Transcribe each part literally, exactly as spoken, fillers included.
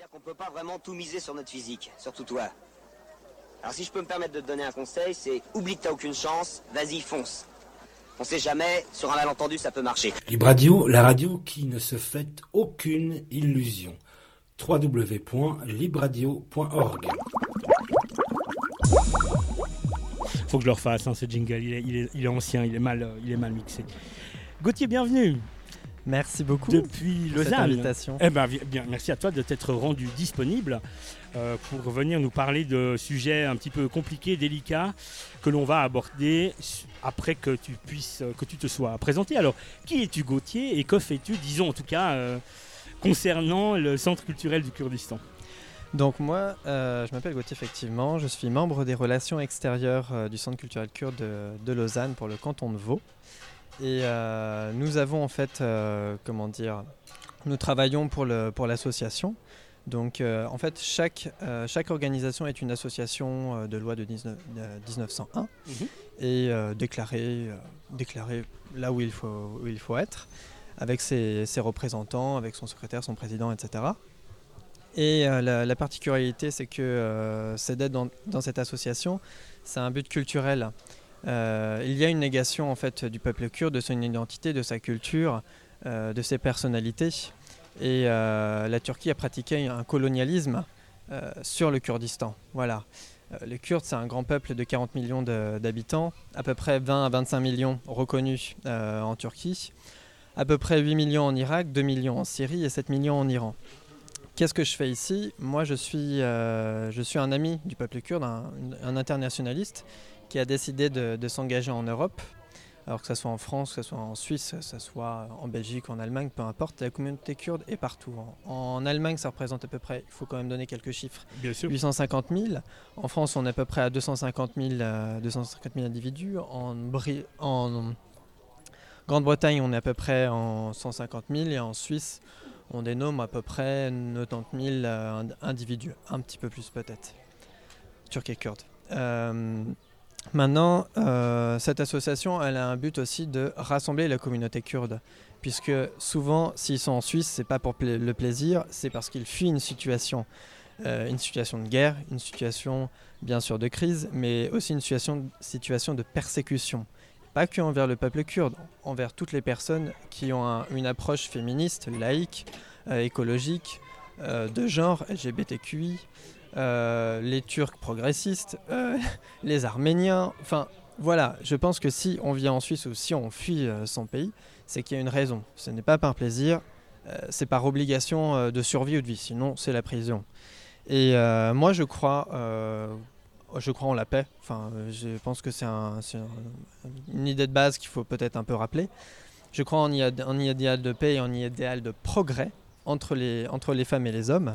C'est-à-dire qu'on peut pas vraiment tout miser sur notre physique, surtout toi. Alors si je peux me permettre de te donner un conseil, c'est oublie que t'as aucune chance, vas-y fonce. On sait jamais, sur un malentendu ça peut marcher. Libre Radio, la radio qui ne se fait aucune illusion. w w w point libre radio point org. Faut que je le refasse, hein, ce jingle, il est, il, est, il est ancien, il est mal, il est mal mixé. Gauthier, bienvenue. Merci beaucoup depuis pour Lausanne. Cette invitation. Eh ben, bien, merci à toi de t'être rendu disponible euh, pour venir nous parler de sujets un petit peu compliqués, délicats, que l'on va aborder après que tu puisses, que tu te sois présenté. Alors, qui es-tu, Gauthier, et que fais-tu, disons en tout cas, euh, concernant le Centre culturel du Kurdistan? Donc moi, euh, je m'appelle Gauthier, effectivement. Je suis membre des relations extérieures euh, du Centre culturel kurde de, de Lausanne pour le canton de Vaud. Et euh, nous avons en fait, euh, comment dire, nous travaillons pour, le, pour l'association. Donc euh, en fait, chaque, euh, chaque organisation est une association euh, de loi de dix-neuf cent un mmh. et euh, déclarée, euh, déclarée là où il faut, où il faut être, avec ses, ses représentants, avec son secrétaire, son président, et cetera. Et euh, la, la particularité, c'est que euh, c'est d'être dans, dans cette association, c'est un but culturel. Euh, il y a une négation en fait du peuple kurde, de son identité, de sa culture, euh, de ses personnalités. Et euh, la Turquie a pratiqué un colonialisme euh, sur le Kurdistan. Voilà. Euh, les Kurdes, c'est un grand peuple de quarante millions de, d'habitants, à peu près vingt à vingt-cinq millions reconnus euh, en Turquie, à peu près huit millions en Irak, deux millions en Syrie et sept millions en Iran. Qu'est-ce que je fais ici ? Moi, je suis, euh, je suis un ami du peuple kurde, un, un internationaliste qui a décidé de, de s'engager en Europe, alors que ce soit en France, que ce soit en Suisse, que ce soit en Belgique, en Allemagne, peu importe, la communauté kurde est partout. En, en Allemagne, ça représente à peu près, il faut quand même donner quelques chiffres, Bien sûr. huit cent cinquante mille. En France, on est à peu près à deux cent cinquante mille, euh, deux cent cinquante mille individus. En, Bri- en Grande-Bretagne, on est à peu près en cent cinquante mille et en Suisse, on dénomme à peu près quatre-vingt-dix mille euh, individus, un petit peu plus peut-être, turcs et kurdes. Euh, maintenant, euh, cette association, elle a un but aussi de rassembler la communauté kurde, puisque souvent, s'ils sont en Suisse, c'est pas pour pla- le plaisir, c'est parce qu'ils fuient une situation, euh, une situation de guerre, une situation bien sûr de crise, mais aussi une situation, situation de persécution. Pas que envers le peuple kurde, envers toutes les personnes qui ont un, une approche féministe, laïque, euh, écologique, euh, de genre, L G B T Q I, euh, les Turcs progressistes, euh, les Arméniens. Enfin, voilà, je pense que si on vient en Suisse ou si on fuit euh, son pays, c'est qu'il y a une raison. Ce n'est pas par plaisir, euh, c'est par obligation euh, de survie ou de vie, sinon c'est la prison. Et euh, moi, je crois... Euh, Je crois en la paix. Enfin, je pense que c'est, un, c'est un, une idée de base qu'il faut peut-être un peu rappeler. Je crois en un idéal de paix et en idéal de progrès entre les, entre les femmes et les hommes.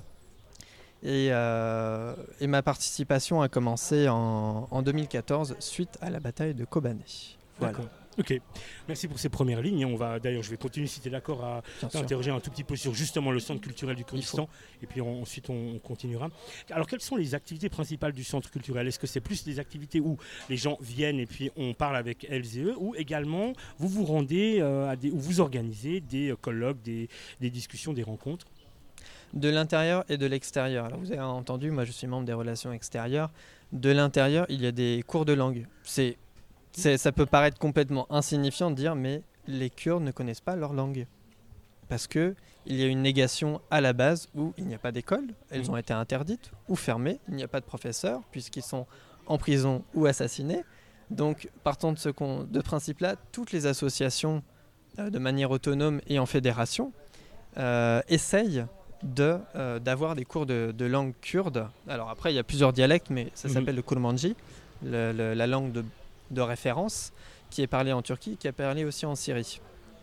Et, euh, et ma participation a commencé en, en deux mille quatorze suite à la bataille de Kobané. Voilà. D'accord. Ok, merci pour ces premières lignes. On va, d'ailleurs, je vais continuer, si tu es d'accord, à t'interroger un tout petit peu sur justement le Centre culturel du Kurdistan. Et puis on, ensuite, on continuera. Alors, quelles sont les activités principales du Centre culturel ? Est-ce que c'est plus des activités où les gens viennent et puis on parle avec elles et eux, ou également vous vous rendez, euh, à des, ou vous organisez des colloques, des, des discussions, des rencontres ? De l'intérieur et de l'extérieur. Alors, vous avez entendu, moi je suis membre des relations extérieures. De l'intérieur, il y a des cours de langue. C'est C'est, ça peut paraître complètement insignifiant de dire mais les Kurdes ne connaissent pas leur langue. Parce qu'il y a une négation à la base où il n'y a pas d'école, elles ont été interdites ou fermées, il n'y a pas de professeurs puisqu'ils sont en prison ou assassinés. Donc partant de ce con, de principe-là, toutes les associations euh, de manière autonome et en fédération euh, essayent de, euh, d'avoir des cours de, de langue kurde. Alors après il y a plusieurs dialectes mais ça mmh. s'appelle le kurmanji, le, le, la langue de de référence qui est parlé en Turquie, qui est parlé aussi en Syrie.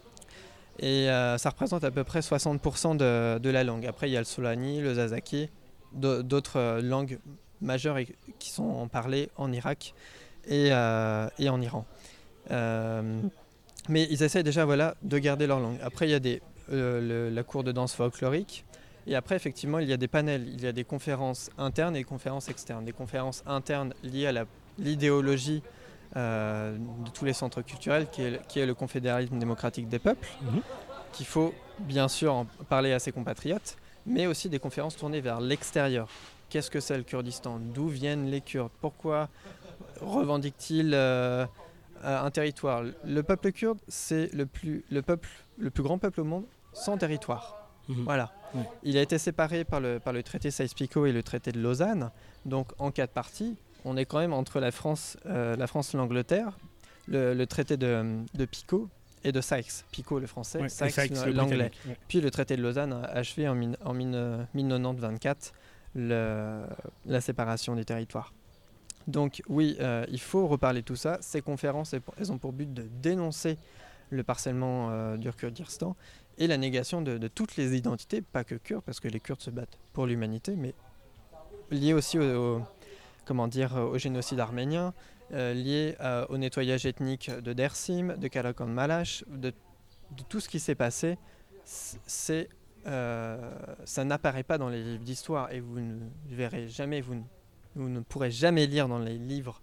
Et euh, ça représente à peu près soixante pour cent de, de la langue. Après, il y a le Solani, le Zazaki, d'autres euh, langues majeures et, qui sont parlées en Irak et, euh, et en Iran. Euh, mais ils essaient déjà voilà, de garder leur langue. Après, il y a des, euh, le, la cour de danse folklorique. Et après, effectivement, il y a des panels. Il y a des conférences internes et des conférences externes. Des conférences internes liées à la, l'idéologie Euh, de tous les centres culturels, qui est, qui est le confédéralisme démocratique des peuples, mmh. qu'il faut bien sûr en parler à ses compatriotes, mais aussi des conférences tournées vers l'extérieur. Qu'est-ce que c'est le Kurdistan? D'où viennent les Kurdes? Pourquoi revendiquent-ils euh, un territoire? Le peuple kurde, c'est le plus, le peuple, le plus grand peuple au monde sans territoire. Mmh. Voilà. Mmh. Il a été séparé par le, par le traité Sykes-Picot et le traité de Lausanne. Donc en quatre parties, on est quand même entre la France, euh, la France et l'Angleterre, le, le traité de, de Picot et de Sykes. Picot le français, ouais, Sykes, Sykes l'anglais. Ouais. Puis le traité de Lausanne a achevé en, min, en min, mille neuf cent vingt-quatre le, la séparation des territoires. Donc oui, euh, il faut reparler de tout ça. Ces conférences, elles ont pour but de dénoncer le parcellement euh, du Kurdistan et la négation de, de toutes les identités, pas que kurdes, parce que les Kurdes se battent pour l'humanité, mais liées aussi au, au, comment dire, au génocide arménien, euh, liées euh, au nettoyage ethnique de Dersim, de Karakan Malash, de, de tout ce qui s'est passé. C'est, euh, ça n'apparaît pas dans les livres d'histoire et vous ne verrez jamais, vous ne, vous ne pourrez jamais lire dans les livres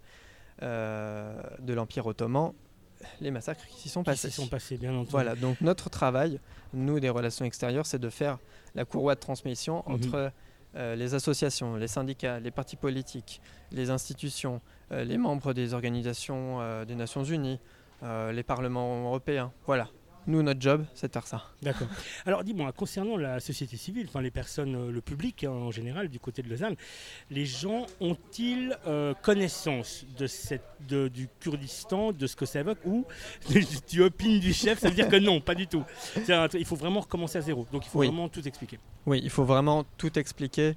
euh, de l'Empire ottoman les massacres qui s'y sont passés. Qui s'y sont passés, bien entendu. Voilà, donc notre travail, nous, des relations extérieures, c'est de faire la courroie de transmission mmh. entre euh, les associations, les syndicats, les partis politiques, les institutions, euh, les membres des organisations euh, des Nations Unies, euh, les parlements européens. Voilà. Nous, notre job, c'est de faire ça. D'accord. Alors, dis-moi, concernant la société civile, enfin les personnes, euh, le public hein, en général, du côté de Lausanne, les gens ont-ils euh, connaissance de cette, de, du Kurdistan, de ce que ça évoque, ou tu opines du chef, ça veut dire que non, pas du tout. Un, il faut vraiment recommencer à zéro. Donc, il faut oui. vraiment tout expliquer. Oui, il faut vraiment tout expliquer.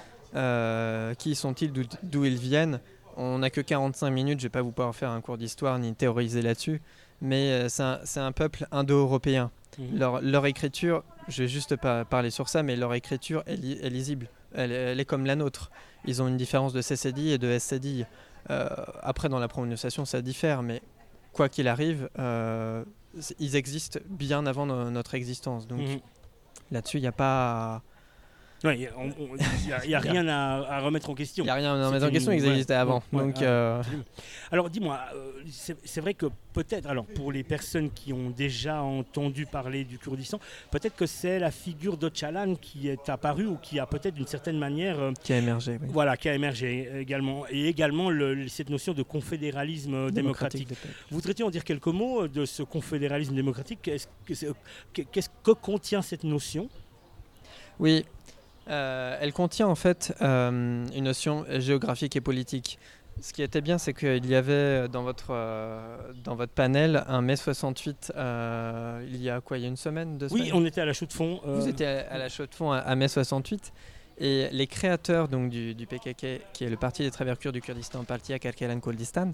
Euh, qui sont-ils, d'où, d'où ils viennent? On n'a que quarante-cinq minutes, je ne vais pas vous pouvoir faire un cours d'histoire ni théoriser là-dessus. Mais euh, c'est, un, c'est un peuple indo-européen. Mmh. Leur, leur écriture, je vais juste pas parler sur ça, mais leur écriture est, li- est lisible. Elle, elle est comme la nôtre. Ils ont une différence de cécédille et de escédille. Euh, après, dans la prononciation, ça diffère, mais quoi qu'il arrive, euh, ils existent bien avant no- notre existence. Donc mmh. là-dessus, il n'y a pas... Il n'y a, a rien à, à remettre en question. Il n'y a rien à remettre en question, ils ouais, existaient avant. Ouais, donc, ouais, euh... Alors dis-moi, euh, c'est, c'est vrai que peut-être, alors pour les personnes qui ont déjà entendu parler du Kurdistan, peut-être que c'est la figure d'Öcalan qui est apparue ou qui a peut-être d'une certaine manière... Euh, qui a émergé, oui. Voilà, qui a émergé également. Et également le, cette notion de confédéralisme démocratique. démocratique. Voudrais-tu en dire quelques mots de ce confédéralisme démocratique? Est-ce que, qu'est-ce que contient cette notion? Oui. Euh, elle contient en fait euh, une notion géographique et politique. Ce qui était bien, c'est qu'il y avait dans votre, euh, dans votre panel un mai soixante-huit, euh, il y a quoi, il y a une semaine, deux semaines ? Oui, on était à la Chaux-de-Fonds. Euh... Vous étiez à, à la Chaux-de-Fonds à, à mai soixante-huit. Et les créateurs donc, du, du P K K, qui est le Parti des travailleurs kurdes du Kurdistan, Partiya Kalkalan Kurdistan,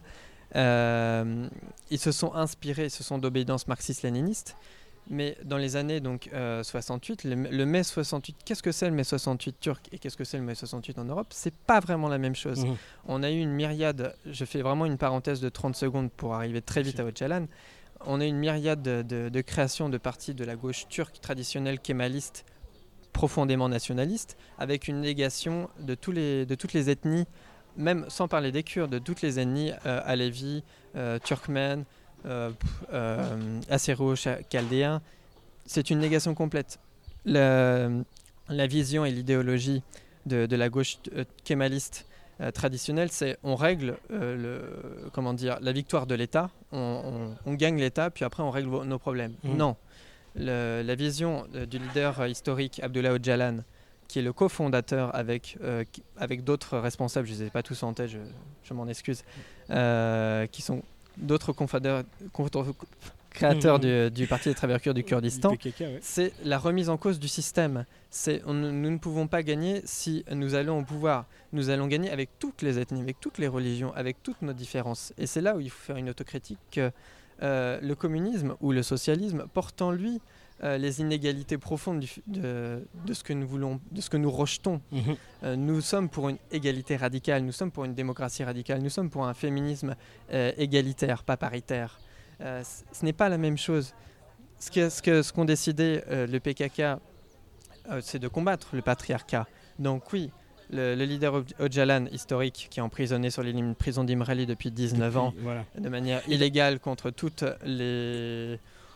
euh, ils se sont inspirés, ils se sont d'obédience marxiste-léniniste. Mais dans les années donc, euh, soixante-huit, le, le mai soixante-huit, qu'est-ce que c'est le mai soixante-huit turc et qu'est-ce que c'est le mai soixante-huit en Europe? C'est pas vraiment la même chose. Mmh. On a eu une myriade, je fais vraiment une parenthèse de trente secondes pour arriver très vite à Öcalan. On a eu une myriade de, de, de créations de partis de la gauche turque traditionnelle kémaliste, profondément nationaliste, avec une négation de, tous les, de toutes les ethnies, même sans parler des Kurdes, de toutes les ethnies euh, alévis, euh, turkmènes, Euh, euh, assyro-chaldéen. C'est une négation complète. La, la vision et l'idéologie de, de la gauche euh, kémaliste euh, traditionnelle, c'est on règle euh, le, comment dire, la victoire de l'État, on, on, on gagne l'État, puis après on règle vos, nos problèmes. Mmh. Non. Le, la vision euh, du leader euh, historique Abdullah Öcalan, qui est le cofondateur avec, euh, qui, avec d'autres responsables, je ne les ai pas tous en tête, je, je m'en excuse, euh, qui sont d'autres confadeurs, créateurs mmh. du, du Parti des travailleurs kurdes du Kurdistan, du P K K, ouais. C'est la remise en cause du système. C'est, on, nous ne pouvons pas gagner si nous allons au pouvoir. Nous allons gagner avec toutes les ethnies, avec toutes les religions, avec toutes nos différences. Et c'est là où il faut faire une autocritique que euh, le communisme ou le socialisme porte en lui euh, les inégalités profondes du, de, de ce que nous voulons, de ce que nous rejetons. Mmh. Euh, nous sommes pour une égalité radicale, nous sommes pour une démocratie radicale, nous sommes pour un féminisme euh, égalitaire, pas paritaire. Euh, c- ce n'est pas la même chose. Ce, que, ce, que, ce qu'ont décidé euh, le P K K, euh, c'est de combattre le patriarcat. Donc oui, le, le leader Öcalan, historique, qui est emprisonné sur les lignes de prison d'Imrali depuis dix-neuf depuis, ans, voilà. De manière illégale contre toutes les...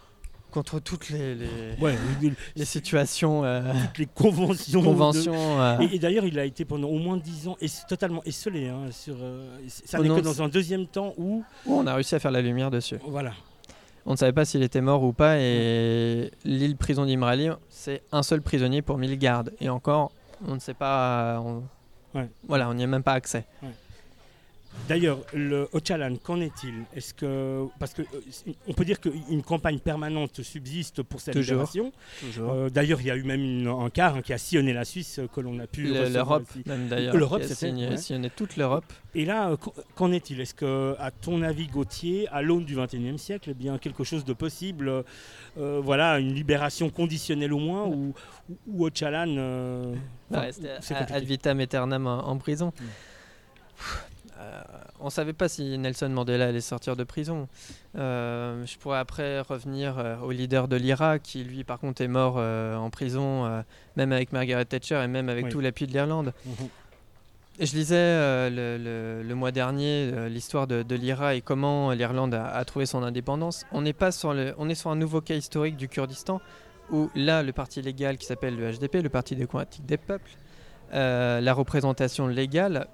contre toutes les, les, ouais, les situations, euh, toutes les conventions. conventions de... euh... et, et d'ailleurs, il a été pendant au moins dix ans et totalement esselé. Hein, sur, euh, ça n'est que dans un deuxième temps où... où on a réussi à faire la lumière dessus. Voilà. On ne savait pas s'il était mort ou pas, et l'île prison d'Imrali, c'est un seul prisonnier pour mille gardes. Et encore, on ne sait pas... On... Ouais. Voilà, on n'y a même pas accès. Ouais. D'ailleurs, le Öcalan, qu'en est-il ? Est-ce que parce que euh, on peut dire qu'une campagne permanente subsiste pour sa Toujours. libération. Toujours. Euh, d'ailleurs, il y a eu même une, un car hein, qui a sillonné la Suisse euh, que l'on a pu le, l'Europe, même d'ailleurs. L'Europe, qui a c'était sillonné, ouais. sillonné toute l'Europe. Et là, euh, qu'en est-il ? Est-ce que, à ton avis, Gauthier, à l'aune du vingt et unième siècle, eh bien quelque chose de possible, euh, voilà, une libération conditionnelle au moins, ou, ou, ou Öcalan euh, bah, C'était ad vitam aeternam en, en prison. Mm. Euh, on ne savait pas si Nelson Mandela allait sortir de prison. Euh, je pourrais après revenir euh, au leader de l'I R A, qui lui par contre est mort euh, en prison, euh, même avec Margaret Thatcher et même avec oui. tout l'appui de l'Irlande. Mm-hmm. Et je lisais euh, le, le, le mois dernier euh, l'histoire de, de l'I R A et comment l'Irlande a, a trouvé son indépendance. On n'est pas sur le, on est sur un nouveau cas historique du Kurdistan, où là le parti légal qui s'appelle le H D P, le Parti démocratique des peuples, euh, la représentation légale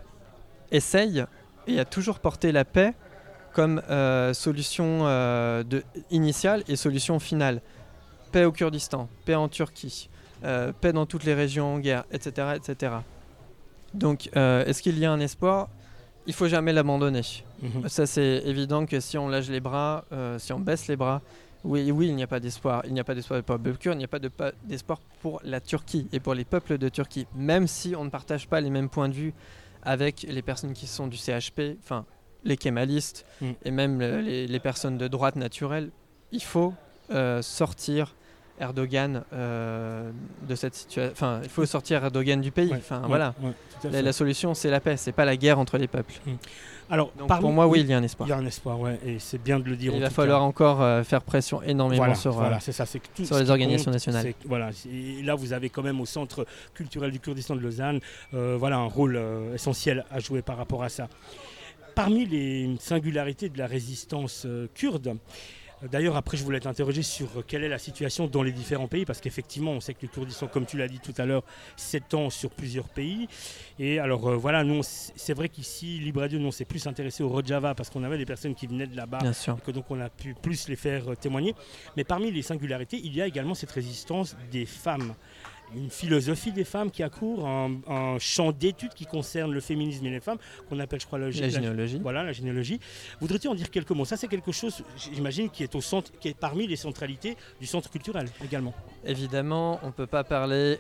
essaye et a toujours porté la paix comme euh, solution euh, de, initiale et solution finale. Paix au Kurdistan, paix en Turquie, euh, paix dans toutes les régions en guerre, et cetera et cetera. Donc, euh, est-ce qu'il y a un espoir ? Il ne faut jamais l'abandonner. Mmh. Ça, c'est évident que si on lâche les bras, euh, si on baisse les bras, oui, oui, il n'y a pas d'espoir. Il n'y a pas d'espoir pour le peuple kurde, il n'y a pas de, pas d'espoir pour la Turquie et pour les peuples de Turquie. Même si on ne partage pas les mêmes points de vue avec les personnes qui sont du C H P, enfin les kémalistes mmh. et même les, les personnes de droite naturelle, il faut euh, sortir Erdogan euh, de cette situation. Enfin, il faut sortir Erdogan du pays. Enfin, ouais, voilà. Ouais, la, la solution, c'est la paix. C'est pas la guerre entre les peuples. Mmh. Alors, donc, parmi, pour moi, oui, il y a un espoir. Il y a un espoir, ouais, et c'est bien de le dire. Il va falloir cas. encore euh, faire pression énormément voilà, sur, voilà, euh, c'est ça, c'est que tout sur les organisations compte, nationales. C'est, voilà, et là, vous avez quand même au Centre culturel du Kurdistan de Lausanne, euh, voilà, un rôle euh, essentiel à jouer par rapport à ça. Parmi les singularités de la résistance euh, kurde. D'ailleurs, après, je voulais t'interroger sur quelle est la situation dans les différents pays, parce qu'effectivement, on sait que le Kurdistan, comme tu l'as dit tout à l'heure, s'étend sur plusieurs pays. Et alors, euh, voilà, nous, c'est vrai qu'ici, Libre Radio, nous, on s'est plus intéressé au Rojava, parce qu'on avait des personnes qui venaient de là-bas, et que donc on a pu plus les faire euh, témoigner. Mais parmi les singularités, il y a également cette résistance des femmes. Une philosophie des femmes qui accourt, un, un champ d'études qui concerne le féminisme et les femmes, qu'on appelle, je crois, la, la généalogie. La, voilà, la généalogie. Voudrais-tu en dire quelques mots ? Ça, c'est quelque chose, j'imagine, qui est au centre, qui est parmi les centralités du centre culturel également. Évidemment, on ne peut pas parler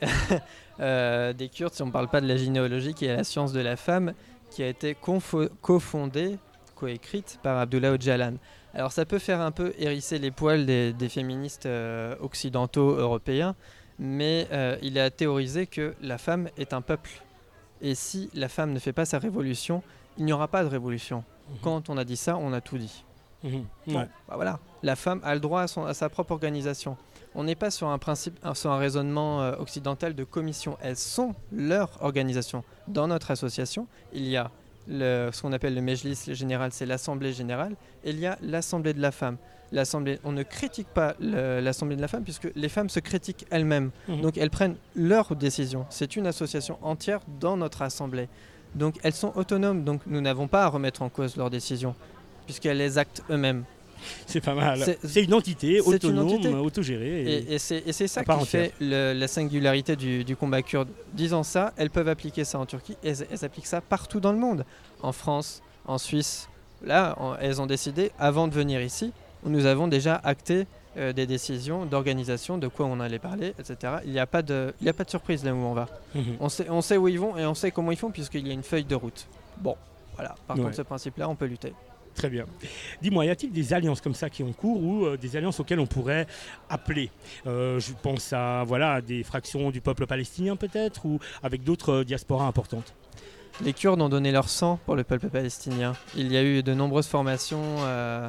euh, des Kurdes si on ne parle pas de la généalogie, qui est la science de la femme, qui a été confo- cofondée, coécrite par Abdullah Öcalan. Alors, ça peut faire un peu hérisser les poils des, des féministes euh, occidentaux européens, mais euh, il a théorisé que la femme est un peuple. Et si la femme ne fait pas sa révolution, il n'y aura pas de révolution. Mmh. Quand on a dit ça, on a tout dit. Mmh. Ouais. Bon, bah voilà. La femme a le droit à, son, à sa propre organisation. On n'est pas sur un principe, sur un raisonnement euh, occidental de commission. Elles sont leur organisation. Dans notre association, il y a le, ce qu'on appelle le Mejlis général, c'est l'Assemblée générale, et il y a l'Assemblée de la femme. L'Assemblée, on ne critique pas le, l'Assemblée de la femme puisque les femmes se critiquent elles-mêmes. Mmh. Donc elles prennent leurs décisions. C'est une association entière dans notre Assemblée. Donc elles sont autonomes. Donc nous n'avons pas à remettre en cause leurs décisions puisqu'elles les actent eux-mêmes. C'est pas mal. C'est, c'est une entité c'est autonome, une entité. autogérée. Et, et, et, c'est, et c'est ça qui entière. fait le, la singularité du, du combat kurde. Disant ça, elles peuvent appliquer ça en Turquie et elles, elles appliquent ça partout dans le monde. En France, en Suisse. Là, on, elles ont décidé, avant de venir ici, nous avons déjà acté euh, des décisions d'organisation, de quoi on allait parler, et cetera. Il n'y a pas de, il n'y a pas de surprise là où on va. Mmh. On sait, on sait où ils vont et on sait comment ils font puisqu'il y a une feuille de route. Bon, voilà. Par ouais. contre, ce principe-là, on peut lutter. Très bien. Dis-moi, y a-t-il des alliances comme ça qui ont cours ou euh, des alliances auxquelles on pourrait appeler euh, Je pense à voilà, des fractions du peuple palestinien peut-être ou avec d'autres euh, diasporas importantes. Les Kurdes ont donné leur sang pour le peuple palestinien. Il y a eu de nombreuses formations... Euh,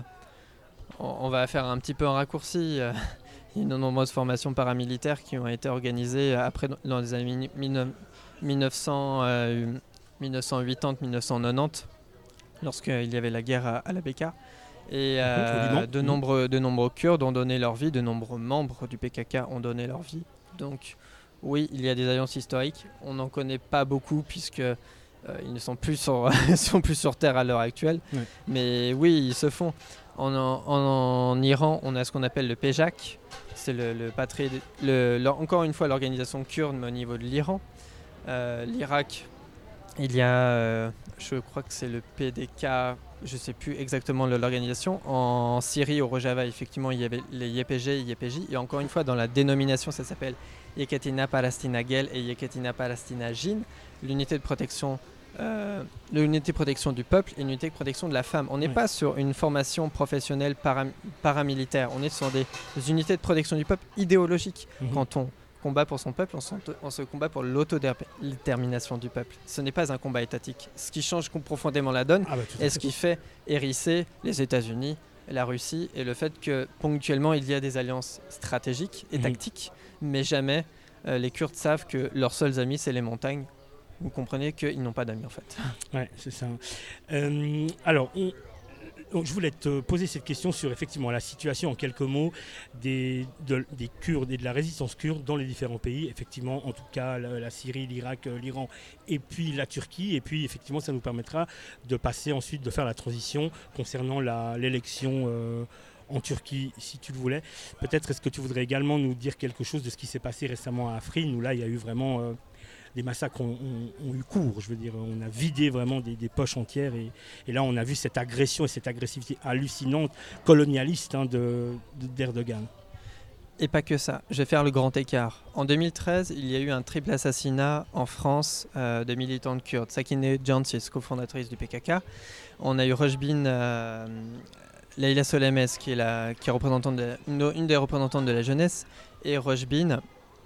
on va faire un petit peu un raccourci. Il y a de nombreuses formations paramilitaires qui ont été organisées après, dans les années dix-neuf cent quatre-vingt-dix, dix-neuf cent quatre-vingt-dix, lorsqu'il y avait la guerre à, à la Bekaa. Et euh, de, nombreux, de nombreux Kurdes ont donné leur vie, de nombreux membres du P K K ont donné leur vie. Donc oui, il y a des alliances historiques. On n'en connaît pas beaucoup puisque euh, ils ne sont plus sur, sont plus sur Terre à l'heure actuelle. Ouais. Mais oui, ils se font. En, en, en Iran, on a ce qu'on appelle le P J A K. C'est le, le patrie, le, le, encore une fois l'organisation kurde, mais au niveau de l'Iran. Euh, L'Irak, il y a, euh, je crois que c'est le P D K, je ne sais plus exactement l'organisation. En Syrie, au Rojava, effectivement, il y avait les Y P G, Y P J. Et encore une fois, dans la dénomination, ça s'appelle Yekatina Palestina Gel et Yekatina Palestina Jin, l'unité de protection, euh, l'unité de protection du peuple et l'unité de protection de la femme. On n'est oui. pas sur une formation professionnelle para, paramilitaire, on est sur des, des unités de protection du peuple idéologiques. Mmh. Quand on combat pour son peuple, on, on se combat pour l'autodétermination du peuple. Ce n'est pas un combat étatique. Ce qui change profondément la donne ah bah, et ce qui fait hérisser les États-Unis, la Russie et le fait que ponctuellement il y a des alliances stratégiques et mmh. tactiques, mais jamais euh, les Kurdes savent que leurs seuls amis c'est les montagnes. Vous comprenez qu'ils n'ont pas d'amis en fait. Ouais, c'est ça. Euh, alors, on... je voulais te poser cette question sur effectivement la situation en quelques mots des, de, des Kurdes et de la résistance kurde dans les différents pays. Effectivement, en tout cas, la, la Syrie, l'Irak, l'Iran et puis la Turquie. Et puis, effectivement, ça nous permettra de passer ensuite, de faire la transition concernant la, l'élection euh, en Turquie, si tu le voulais. Peut-être est-ce que tu voudrais également nous dire quelque chose de ce qui s'est passé récemment à Afrin, où là, il y a eu vraiment... Euh, les massacres ont, ont, ont eu cours, je veux dire, on a vidé vraiment des, des poches entières et, et là on a vu cette agression et cette agressivité hallucinante, colonialiste hein, de, de, d'Erdogan. Et pas que ça, je vais faire le grand écart. En deux mille treize, il y a eu un triple assassinat en France euh, de militantes kurdes. Sakine Jansiz, cofondatrice du P K K. On a eu Rojbin euh, Leila Solemes, qui est, la, qui est représentante de, une, une des représentantes de la jeunesse, et Rojbin,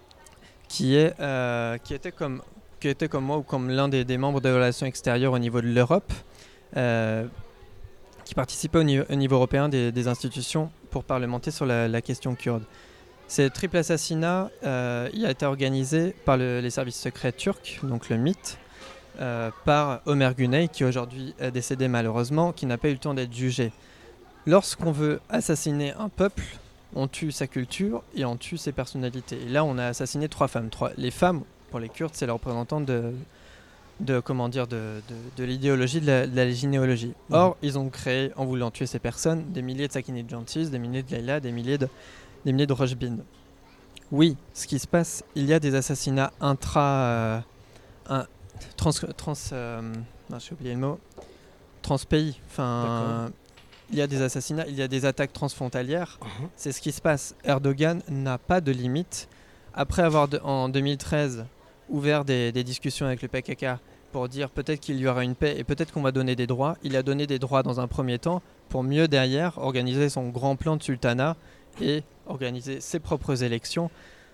Qui, est, euh, qui, était comme, qui était comme moi ou comme l'un des, des membres de relations extérieures au niveau de l'Europe, euh, qui participait au niveau, au niveau européen des, des institutions pour parlementer sur la, la question kurde. Ce triple assassinat euh, il a été organisé par le, les services secrets turcs, donc le M I T, euh, par Ömer Güney, qui aujourd'hui est décédé malheureusement, qui n'a pas eu le temps d'être jugé. Lorsqu'on veut assassiner un peuple, on tue sa culture et on tue ses personnalités. Et là, on a assassiné trois femmes. Trois. Les femmes, pour les Kurdes, c'est les représentantes de, de, comment dire, de, de, de l'idéologie, de la, de la généalogie. Mmh. Or, ils ont créé, en voulant tuer ces personnes, des milliers de Sakine Jansiz, des milliers de Leila, des milliers de, des milliers de Rojbin. Oui, ce qui se passe, il y a des assassinats intra... Euh, un, trans... trans euh, non, j'ai oublié le mot. Transpays. Enfin... Il y a des assassinats, il y a des attaques transfrontalières. Uh-huh. C'est ce qui se passe. Erdogan n'a pas de limite. Après avoir, de, en deux mille treize, ouvert des, des discussions avec le P K K pour dire peut-être qu'il y aura une paix et peut-être qu'on va donner des droits, il a donné des droits dans un premier temps pour mieux derrière organiser son grand plan de sultanat et organiser ses propres élections.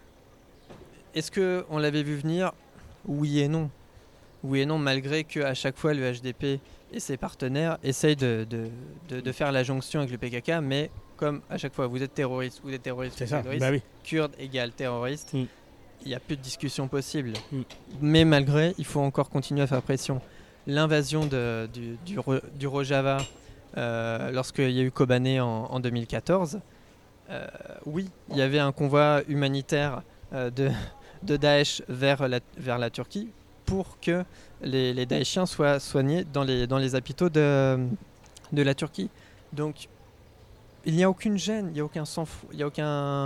Est-ce qu'on l'avait vu venir ? Oui et non. Oui et non, malgré qu'à chaque fois le H D P et ses partenaires essayent de, de, de, de faire la jonction avec le P K K, mais comme à chaque fois vous êtes terroriste, vous êtes terroriste, c'est vous ça. êtes terroriste, Bah oui. Kurde égale terroriste, il mm. n'y a plus de discussion possible. Mm. Mais malgré, il faut encore continuer à faire pression. L'invasion de, du, du, du Rojava, euh, lorsqu'il y a eu Kobané en, en deux mille quatorze, euh, oui, il y avait un convoi humanitaire euh, de, de Daesh vers la, vers la Turquie, pour que les, les Daeshiens soient soignés dans les, dans les hôpitaux de, de la Turquie. Donc, il n'y a aucune gêne, il n'y a aucun sang fou, il n'y a aucun...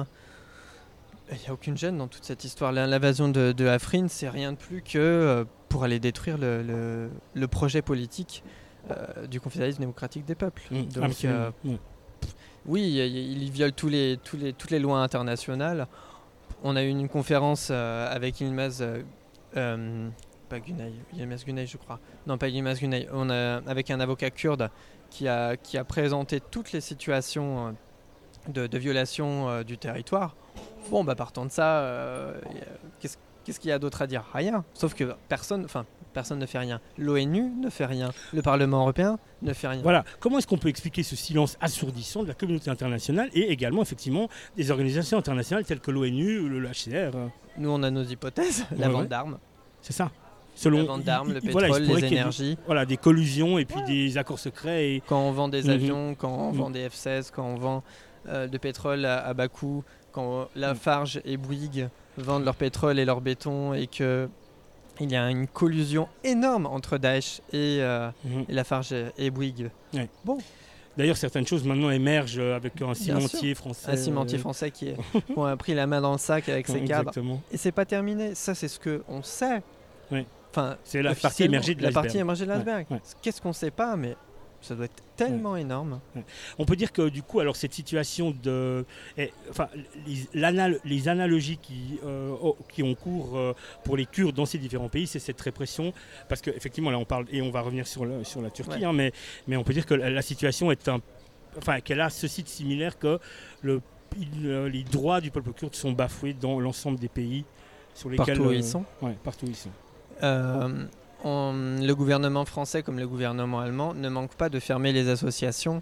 Il n'y a aucune gêne dans toute cette histoire. L'invasion de, de Afrin, c'est rien de plus que euh, pour aller détruire le, le, le projet politique euh, du confédéralisme démocratique des peuples. Mmh, Donc, euh, mmh. Oui, il, il viole tous les, tous les, toutes les lois internationales. On a eu une conférence euh, avec Yilmaz... Euh, euh, pas Güney, Yilmaz Güney je crois. Non, pas Yilmaz Güney. On a, avec un avocat kurde qui a, qui a présenté toutes les situations de, de violation euh, du territoire. Bon, bah partant de ça, euh, qu'est-ce, qu'est-ce qu'il y a d'autre à dire ? Rien. Sauf que personne, enfin, personne ne fait rien. L'ONU ne fait rien. Le Parlement européen ne fait rien. Voilà. Comment est-ce qu'on peut expliquer ce silence assourdissant de la communauté internationale et également, effectivement, des organisations internationales telles que l'ONU ou le H C R ? Nous, on a nos hypothèses. La ouais, vente ouais. d'armes. C'est ça. Selon, la vente d'armes, il, le il, pétrole, voilà, les énergies. Des, voilà, des collusions et puis ouais. des accords secrets. Et... Quand on vend des mmh. avions, quand on mmh. vend des F seize, quand on vend euh, du pétrole à, à bas coût, quand Lafarge mmh. et Bouygues vendent leur pétrole et leur béton et que il y a une collusion énorme entre Daesh et, euh, mmh. et Lafarge et Bouygues. Ouais. Bon. D'ailleurs, certaines choses maintenant émergent avec un cimentier français. Un cimentier français qui est, a pris la main dans le sac avec ses cadres. Et c'est pas terminé. Ça, c'est ce qu'on sait. Oui. Enfin, c'est la partie émergée de la l'iceberg. partie émergée de l'iceberg. Ouais, ouais. Qu'est-ce qu'on ne sait pas, mais ça doit être tellement ouais. énorme. Ouais. On peut dire que du coup, alors cette situation de, eh, enfin, les, l'anal- les analogies qui, euh, oh, qui ont cours euh, pour les Kurdes dans ces différents pays, c'est cette répression, parce qu'effectivement là on parle et on va revenir sur, le, sur la Turquie, ouais. hein, mais mais on peut dire que la, la situation est un, enfin qu'elle a ceci de similaire que le, il, les droits du peuple kurde sont bafoués dans l'ensemble des pays sur lesquels partout où euh, ils sont. Ouais, partout où ils sont. Euh, on, le gouvernement français comme le gouvernement allemand ne manque pas de fermer les associations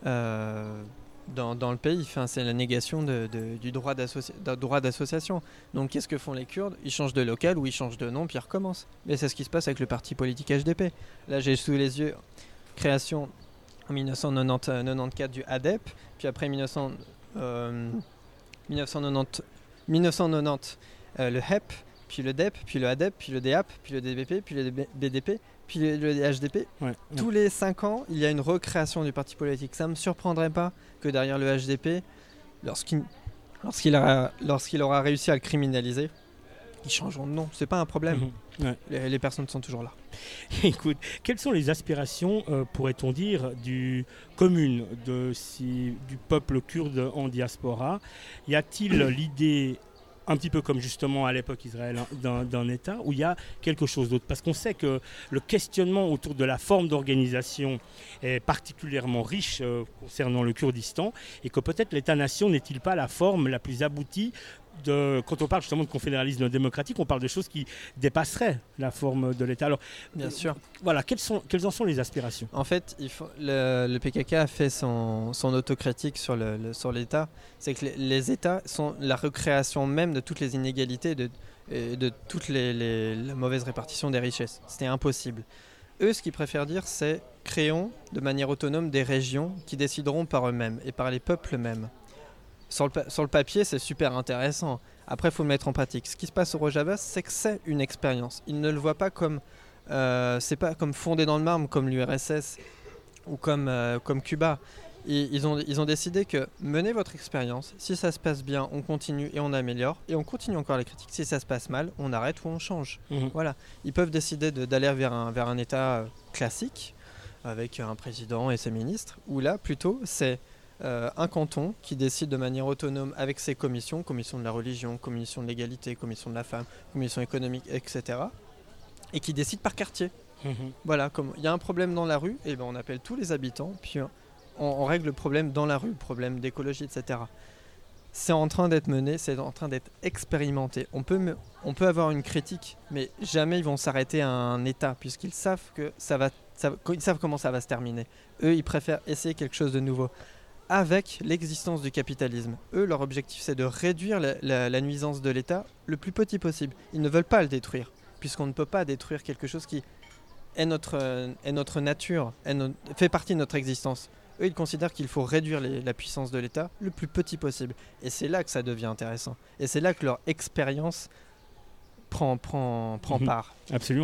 euh, dans, dans le pays. Enfin, c'est la négation de, de, du droit, d'associ... droit d'association. Donc qu'est-ce que font les Kurdes ? Ils changent de local ou ils changent de nom puis ils recommencent. Mais c'est ce qui se passe avec le parti politique H D P. Là j'ai sous les yeux création en dix-neuf cent quatre-vingt-quatorze du A D E P, puis après mille neuf cents, euh, mille neuf cent quatre-vingt-dix, mille neuf cent quatre-vingt-dix euh, le H E P, puis le D E P, puis le A D E P, puis le D A P, puis le D B P, puis le B D P, puis le, le H D P. Ouais, Tous ouais. les cinq ans, il y a une recréation du parti politique. Ça ne me surprendrait pas que derrière le H D P, lorsqu'il, lorsqu'il, aura, lorsqu'il aura réussi à le criminaliser, ils changeront de nom. C'est pas un problème. Mmh, ouais. les, les personnes sont toujours là. Écoute, quelles sont les aspirations, euh, pourrait-on dire, du commune de, si, du peuple kurde en diaspora ? Y a-t-il l'idée, un petit peu comme justement à l'époque Israël, d'un, d'un État, où il y a quelque chose d'autre ? Parce qu'on sait que le questionnement autour de la forme d'organisation est particulièrement riche euh, concernant le Kurdistan, et que peut-être l'État-nation n'est-il pas la forme la plus aboutie de, quand on parle justement de confédéralisme démocratique, on parle de choses qui dépasseraient la forme de l'État. Alors, bien sûr. Voilà, quelles, sont, quelles en sont les aspirations ? En fait, il faut, le, le P K K a fait son, son autocritique sur, le, le, sur l'État. C'est que les, les États sont la recréation même de toutes les inégalités, de, de toute les, les, la mauvaise répartition des richesses. C'était impossible. Eux, ce qu'ils préfèrent dire, c'est créons de manière autonome des régions qui décideront par eux-mêmes et par les peuples eux-mêmes. Sur le, sur le papier, c'est super intéressant. Après, il faut le mettre en pratique. Ce qui se passe au Rojava, c'est que c'est une expérience. Ils ne le voient pas comme, euh, c'est pas comme fondé dans le marbre, comme l'U R S S ou comme, euh, comme Cuba. Et ils, ont, ils ont décidé que menez votre expérience. Si ça se passe bien, on continue et on améliore. Et on continue encore les critiques. Si ça se passe mal, on arrête ou on change. Mmh. Voilà. Ils peuvent décider de, d'aller vers un, vers un État classique, avec un président et ses ministres. Ou là, plutôt, c'est... Euh, un canton qui décide de manière autonome avec ses commissions, commission de la religion, commission de l'égalité, commission de la femme, commission économique, et cetera. Et qui décide par quartier. Mmh. Voilà, comme il y a un problème dans la rue, et ben on appelle tous les habitants, puis on, on règle le problème dans la rue, le problème d'écologie, et cetera. C'est en train d'être mené, c'est en train d'être expérimenté. On peut, on peut avoir une critique, mais jamais ils vont s'arrêter à un État, puisqu'ils savent que ça va, ça, ils savent comment ça va se terminer. Eux, ils préfèrent essayer quelque chose de nouveau. Avec l'existence du capitalisme. Eux, leur objectif, c'est de réduire la, la, la nuisance de l'État le plus petit possible. Ils ne veulent pas le détruire, puisqu'on ne peut pas détruire quelque chose qui est notre, euh, est notre nature, est no- fait partie de notre existence. Eux, ils considèrent qu'il faut réduire les, la puissance de l'État le plus petit possible. Et c'est là que ça devient intéressant. Et c'est là que leur expérience prend, prend, prend mmh. part. Absolument.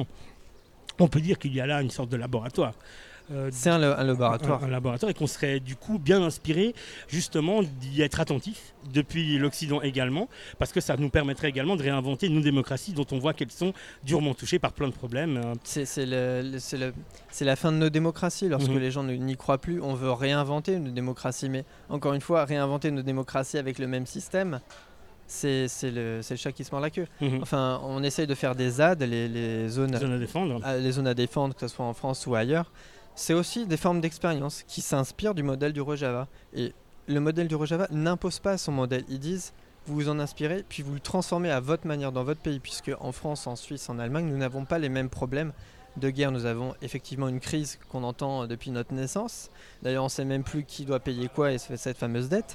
On peut dire qu'il y a là une sorte de laboratoire. Euh, c'est un, un laboratoire. Un, un laboratoire et qu'on serait du coup bien inspiré justement d'y être attentif depuis l'Occident également, parce que ça nous permettrait également de réinventer nos démocraties dont on voit qu'elles sont durement touchées par plein de problèmes. C'est, c'est, le, le, c'est, le, c'est la fin de nos démocraties lorsque mmh. les gens n'y croient plus. On veut réinventer nos démocraties, mais encore une fois, réinventer nos démocraties avec le même système, c'est, c'est, le, c'est le chat qui se mord la queue. Mmh. Enfin, on essaye de faire des Z A D, les, les, zones, zones à défendre. À, les zones à défendre, que ce soit en France ou ailleurs. C'est aussi des formes d'expérience qui s'inspirent du modèle du Rojava. Et le modèle du Rojava n'impose pas son modèle. Ils disent, vous vous en inspirez, puis vous le transformez à votre manière dans votre pays, puisque en France, en Suisse, en Allemagne, nous n'avons pas les mêmes problèmes de guerre. Nous avons effectivement une crise qu'on entend depuis notre naissance. D'ailleurs, on ne sait même plus qui doit payer quoi et cette fameuse dette.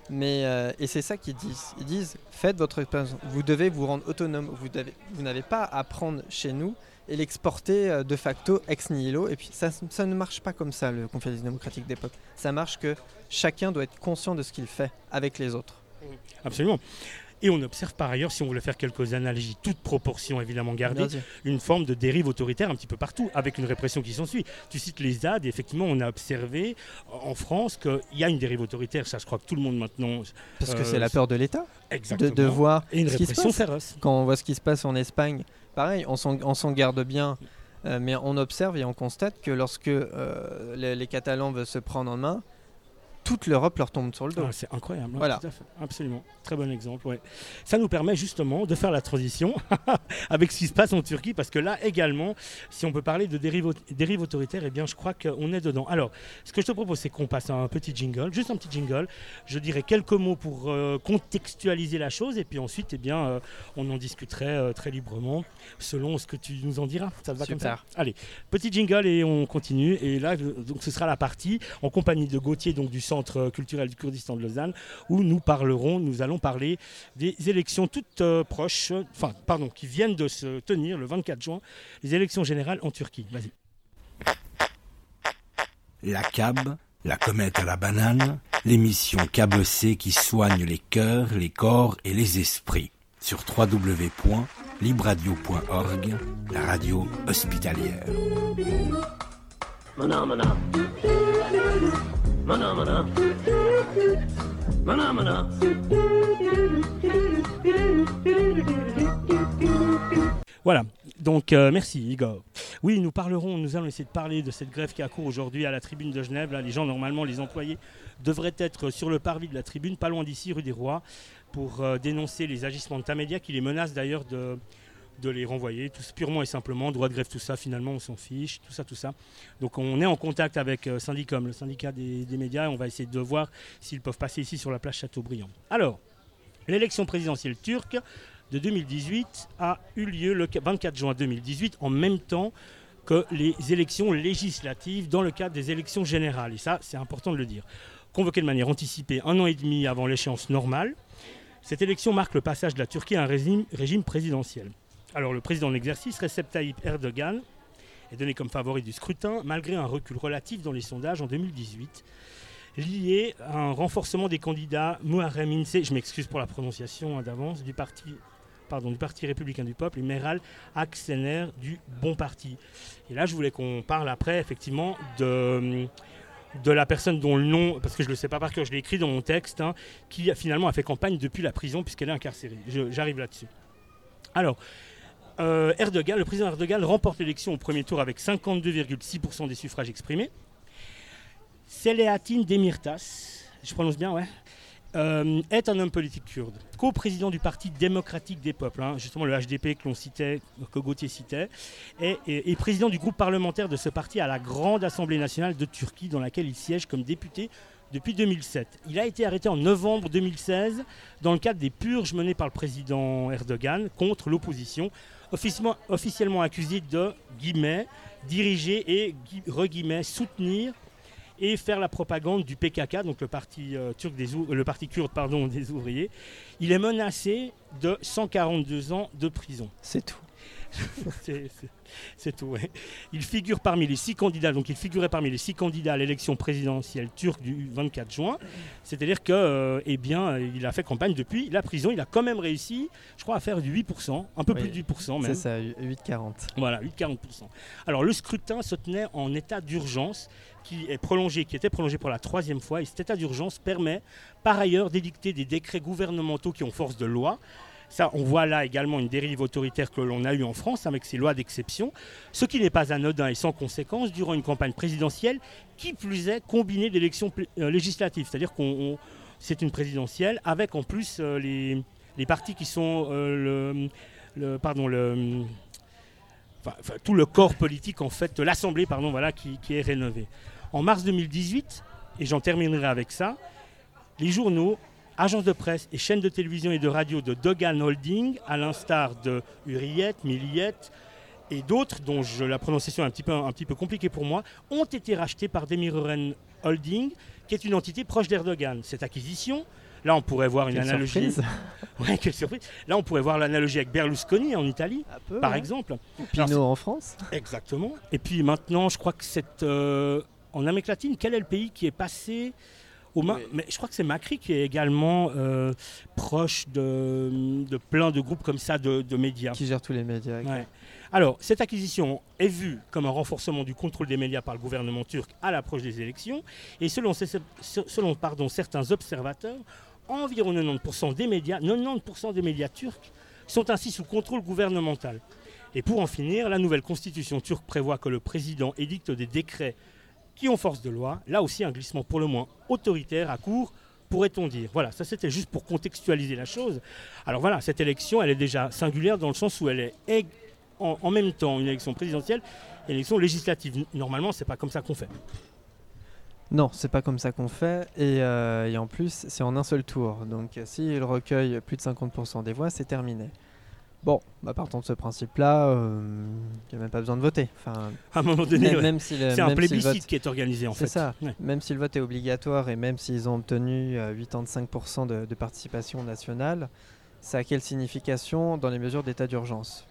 Mais, euh, et c'est ça qu'ils disent. Ils disent, faites votre expérience. Vous devez vous rendre autonome. Vous, devez, vous n'avez pas à apprendre chez nous et l'exporter euh, de facto ex nihilo. Et puis ça, ça ne marche pas comme ça, le confédéralisme démocratique d'époque. Ça marche que chacun doit être conscient de ce qu'il fait avec les autres. Absolument. Et on observe par ailleurs, si on voulait faire quelques analogies, toutes proportions évidemment gardées, une forme de dérive autoritaire un petit peu partout, avec une répression qui s'ensuit. Tu cites les Z A D, et effectivement on a observé en France qu'il y a une dérive autoritaire, ça je crois que tout le monde maintenant... Parce euh, que c'est la peur de l'État, exactement. De, de voir et une ce répression qui se passe. féroce. Quand on voit ce qui se passe en Espagne, pareil, on s'en, on s'en garde bien, euh, mais on observe et on constate que lorsque euh, les, les Catalans veulent se prendre en main, toute l'Europe leur tombe sur le dos. Ah, c'est incroyable, voilà. Tout à fait. Absolument, très bon exemple. Ouais. Ça nous permet justement de faire la transition avec ce qui se passe en Turquie, parce que là également, si on peut parler de dérive, dérive autoritaire, eh bien je crois qu'on est dedans. Alors, ce que je te propose, c'est qu'on passe à un petit jingle, juste un petit jingle. Je dirais quelques mots pour euh, contextualiser la chose, et puis ensuite, eh bien, euh, on en discuterait euh, très librement, selon ce que tu nous en diras. Ça te va comme ça ? Allez, petit jingle et on continue. Et là, donc, ce sera la partie en compagnie de Gauthier, donc du Centre culturel du Kurdistan de Lausanne, où nous parlerons, nous allons parler des élections toutes euh, proches, enfin, pardon, qui viennent de se tenir le vingt-quatre juin, les élections générales en Turquie. Vas-y. La C A B, la comète à la banane, l'émission cabossée qui soigne les cœurs, les corps et les esprits. Sur w w w point libradio point org, la radio hospitalière. Mana, mana. Mana, mana. Mana, mana. Voilà, donc euh, merci Igor. Oui, nous parlerons, nous allons essayer de parler de cette grève qui a cours aujourd'hui à la tribune de Genève. Là, les gens, normalement, les employés devraient être sur le parvis de la tribune, pas loin d'ici, rue des Rois, pour euh, dénoncer les agissements de Tamedia, qui les menacent d'ailleurs de... de les renvoyer, tout purement et simplement, droit de grève, tout ça, finalement, on s'en fiche, tout ça, tout ça. Donc on est en contact avec euh, Syndicom, le syndicat des, des médias, et on va essayer de voir s'ils peuvent passer ici sur la place Chateaubriand. Alors, l'élection présidentielle turque de deux mille dix-huit a eu lieu le vingt-quatre juin deux mille dix-huit, en même temps que les élections législatives dans le cadre des élections générales. Et ça, c'est important de le dire. Convoquée de manière anticipée un an et demi avant l'échéance normale, cette élection marque le passage de la Turquie à un régime, régime présidentiel. Alors, le président en exercice, Recep Tayyip Erdogan, est donné comme favori du scrutin, malgré un recul relatif dans les sondages en deux mille dix-huit, lié à un renforcement des candidats Muharrem İnce, je m'excuse pour la prononciation hein, d'avance, du parti, pardon, du Parti républicain du peuple, et Meral Akşener du Bon Parti. Et là, je voulais qu'on parle après, effectivement, de... de la personne dont le nom, parce que je ne le sais pas par cœur, je l'ai écrit dans mon texte, hein, qui finalement a fait campagne depuis la prison puisqu'elle est incarcérée. Je, j'arrive là-dessus. Alors, euh, Erdogan, le président Erdogan remporte l'élection au premier tour avec cinquante-deux virgule six pour cent des suffrages exprimés. Selahattin Demirtas, je prononce bien, ouais, euh, est un homme politique kurde, co-président du Parti démocratique des peuples, hein, justement le H D P que l'on citait, que Gauthier citait, et, et, et président du groupe parlementaire de ce parti à la Grande Assemblée nationale de Turquie, dans laquelle il siège comme député depuis deux mille sept. Il a été arrêté en novembre deux mille seize dans le cadre des purges menées par le président Erdogan contre l'opposition, officiellement, officiellement accusé de, guillemets, diriger et, re-guillemets, soutenir et faire la propagande du P K K, donc le parti, euh, turc des ou- le parti kurde pardon, des ouvriers. Il est menacé de cent quarante-deux ans de prison. C'est tout. c'est, c'est, c'est tout, ouais. Il figure parmi les six candidats, donc il figurait parmi les six candidats à l'élection présidentielle turque du vingt-quatre juin. C'est-à-dire que, euh, eh bien, il a fait campagne depuis la prison. Il a quand même réussi, je crois, à faire du huit pour cent, un peu Oui, plus de huit pour cent même. C'est ça, huit virgule quarante. Voilà, huit virgule quarante pour cent. Alors le scrutin se tenait en état d'urgence, qui est prolongé, qui était prolongé pour la troisième fois. Et cet état d'urgence permet, par ailleurs, d'édicter des décrets gouvernementaux qui ont force de loi. Ça, on voit là également une dérive autoritaire que l'on a eue en France avec ces lois d'exception, ce qui n'est pas anodin et sans conséquence durant une campagne présidentielle, qui plus est combinée d'élections pl- euh, législatives. C'est-à-dire qu'on on, c'est une présidentielle avec en plus euh, les, les partis qui sont euh, le, le, pardon, le, enfin, enfin, tout le corps politique, en fait, l'Assemblée, pardon, voilà, qui, qui est rénové. En mars deux mille dix-huit, et j'en terminerai avec ça, les journaux, agences de presse et chaînes de télévision et de radio de Dogan Holding, à l'instar de Hurriyet, Milliyet et d'autres, dont je, la prononciation est un petit, peu, un petit peu compliquée pour moi, ont été rachetés par Demirören Holding, qui est une entité proche d'Erdogan. Cette acquisition Là, on pourrait voir une Quelle analogie. surprise. Ouais, quelle surprise. Là, on pourrait voir l'analogie avec Berlusconi en Italie, peu, par ouais. exemple. Pinot Alors, en France. exactement. Et puis maintenant, je crois que c'est euh, en Amérique latine, quel est le pays qui est passé aux mains? Oui. Mais je crois que c'est Macri qui est également euh, proche de, de plein de groupes comme ça de, de médias. Qui gère tous les médias. Ouais. Alors, cette acquisition est vue comme un renforcement du contrôle des médias par le gouvernement turc à l'approche des élections. Et selon, selon pardon, certains observateurs, environ quatre-vingt-dix pour cent des médias, quatre-vingt-dix pour cent des médias turcs sont ainsi sous contrôle gouvernemental. Et pour en finir, la nouvelle constitution turque prévoit que le président édicte des décrets qui ont force de loi. Là aussi, un glissement pour le moins autoritaire à court, pourrait-on dire. Voilà, ça c'était juste pour contextualiser la chose. Alors voilà, cette élection, elle est déjà singulière dans le sens où elle est ég- en, en même temps une élection présidentielle et une élection législative. Normalement, c'est pas comme ça qu'on fait. Non, c'est pas comme ça qu'on fait. Et, euh, et en plus, c'est en un seul tour. Donc s'il recueille plus de cinquante pour cent des voix, c'est terminé. Bon, bah, partons de ce principe-là, il euh, n'y a même pas besoin de voter. Enfin, à un moment donné, même, ouais. même si le, c'est un même plébiscite si le vote, qui est organisé en c'est fait. ça. Ouais. Même si le vote est obligatoire et même s'ils ont obtenu euh, quatre-vingt-quinze pour cent de, de participation nationale, ça a quelle signification dans les mesures d'état d'urgence?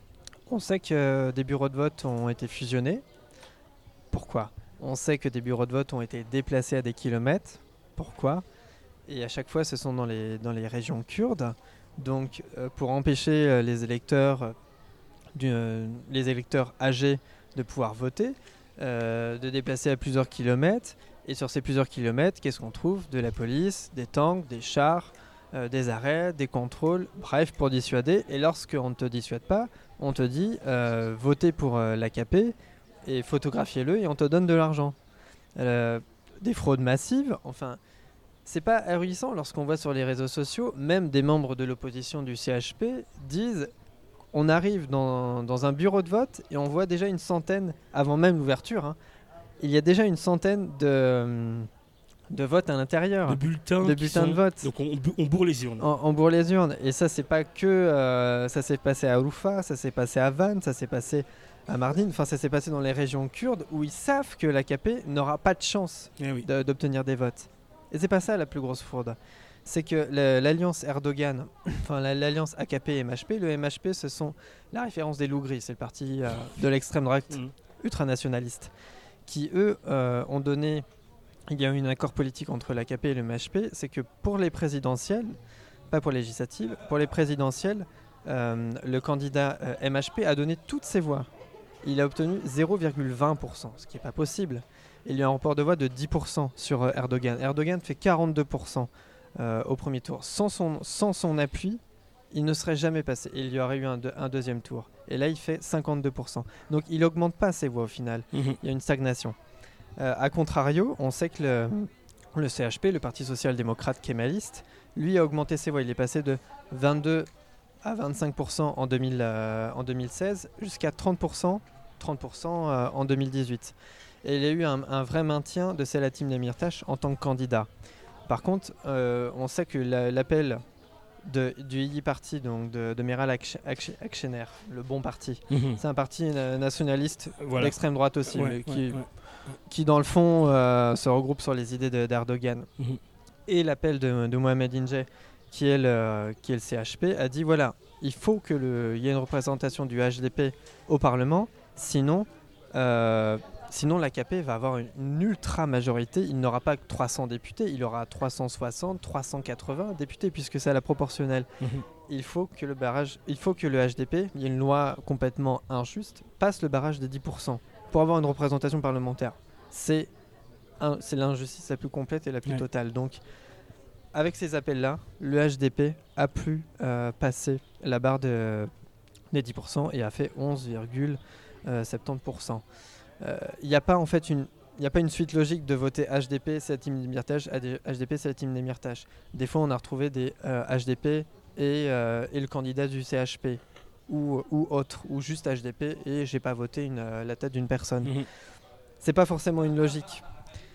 On sait que euh, des bureaux de vote ont été fusionnés. Pourquoi? On sait que des bureaux de vote ont été déplacés à des kilomètres. Pourquoi? Et à chaque fois, ce sont dans les, dans les régions kurdes. Donc, euh, pour empêcher euh, les électeurs, euh, du, euh, les électeurs âgés de pouvoir voter, euh, de déplacer à plusieurs kilomètres. Et sur ces plusieurs kilomètres, qu'est-ce qu'on trouve? De la police, des tanks, des chars, euh, des arrêts, des contrôles, bref, pour dissuader. Et lorsqu'on ne te dissuade pas, on te dit euh, votez pour euh, l'A K P et photographiez-le et on te donne de l'argent. Euh, des fraudes massives, enfin... C'est pas ahurissant lorsqu'on voit sur les réseaux sociaux, même des membres de l'opposition du C H P disent on arrive dans, dans un bureau de vote et on voit déjà une centaine, avant même l'ouverture, hein, il y a déjà une centaine de, de votes à l'intérieur. De bulletins, de, bulletins sont... de vote. Donc on, on bourre les urnes. On, on bourre les urnes. Et ça, c'est pas que. Euh, ça s'est passé à Oufa, ça s'est passé à Van, ça s'est passé à Mardin, enfin ça s'est passé dans les régions kurdes où ils savent que l'A K P n'aura pas de chance Eh oui. de, d'obtenir des votes. Et c'est pas ça la plus grosse fraude. C'est que le, l'alliance Erdogan, enfin la, l'alliance A K P et M H P, le M H P ce sont la référence des loups gris, c'est le parti euh, de l'extrême droite Mmh. ultranationaliste, qui eux euh, ont donné, il y a eu un accord politique entre l'A K P et le M H P, c'est que pour les présidentielles, pas pour les législatives, pour les présidentielles, euh, le candidat euh, M H P a donné toutes ses voix. Il a obtenu zéro virgule vingt pour cent, ce qui n'est pas possible. Il y a un report de voix de dix pour cent sur euh, Erdogan. Erdogan fait quarante-deux pour cent euh, au premier tour. Sans son, sans son appui, il ne serait jamais passé. Il y aurait eu un, de, un deuxième tour. Et là, il fait cinquante-deux pour cent. Donc, il n'augmente pas ses voix au final. Mmh. Il y a une stagnation. Euh, a contrario, on sait que le, le C H P, le Parti social-démocrate kémaliste, lui a augmenté ses voix. Il est passé de vingt-deux à vingt-cinq pour cent en, deux mille, euh, en deux mille seize jusqu'à trente pour cent, trente pour cent euh, en deux mille dix-huit. Et il y a eu un, un vrai maintien de Selahattin Demirtas en tant que candidat. Par contre, euh, on sait que la, l'appel de, du I Y Party, donc de, de Meral Akşener, le bon parti, Mmh. c'est un parti na- nationaliste Voilà. d'extrême droite aussi, Ouais, mais ouais, qui, ouais. qui dans le fond euh, se regroupe sur les idées de, d'Erdogan. Mmh. Et l'appel de, de Mohamed Ince, qui est, le, qui est le C H P, a dit voilà, il faut qu'il y ait une représentation du H D P au Parlement, sinon... Euh, Sinon, l'A K P va avoir une, une ultra majorité. Il n'aura pas que trois cents députés, il aura trois cent soixante, trois cent quatre-vingts députés, puisque c'est à la proportionnelle. Mmh. Il faut que le barrage, il faut que le H D P, il y ait une loi complètement injuste, passe le barrage des dix pour cent pour avoir une représentation parlementaire. C'est, un, c'est l'injustice la plus complète et la plus Ouais. totale. Donc, avec ces appels-là, le H D P a pu euh, passer la barre de, des dix pour cent et a fait onze virgule soixante-dix pour cent. Il n'y a pas en fait une, il n'y a pas une suite logique de voter H D P, Selahattin Demirtas, H D P, Selahattin Demirtas. Des fois, on a retrouvé des euh, H D P et, euh, et le candidat du C H P ou, ou autre, ou juste H D P et j'ai pas voté une, euh, la tête d'une personne. Mmh. C'est pas forcément une logique.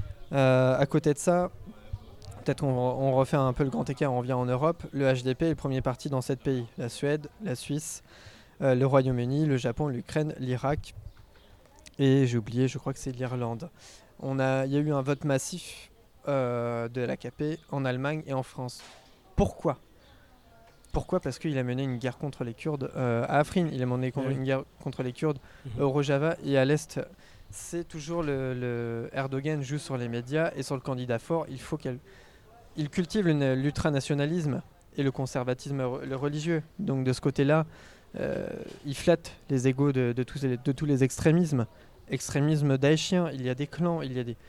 Euh, à côté de ça, peut-être qu'on on refait un peu le grand écart, on revient en Europe. Le H D P est le premier parti dans sept pays, la Suède, la Suisse, euh, le Royaume-Uni, le Japon, l'Ukraine, l'Irak. Et j'ai oublié, je crois que c'est l'Irlande. On a, il y a eu un vote massif euh, de l'A K P en Allemagne et en France. Pourquoi ? Pourquoi ? Parce qu'il a mené une guerre contre les Kurdes euh, à Afrin, il a mené oui. une guerre contre les Kurdes mmh. au Rojava et à l'Est. C'est toujours le, le Erdogan joue sur les médias et sur le candidat fort. Il faut qu'elle, il cultive le, l'ultranationalisme et le conservatisme re, le religieux. Donc de ce côté-là, euh, il flatte les égos de, de, tous les, de tous les extrémismes. Extrémisme daéchien, il y a des clans, il y a des.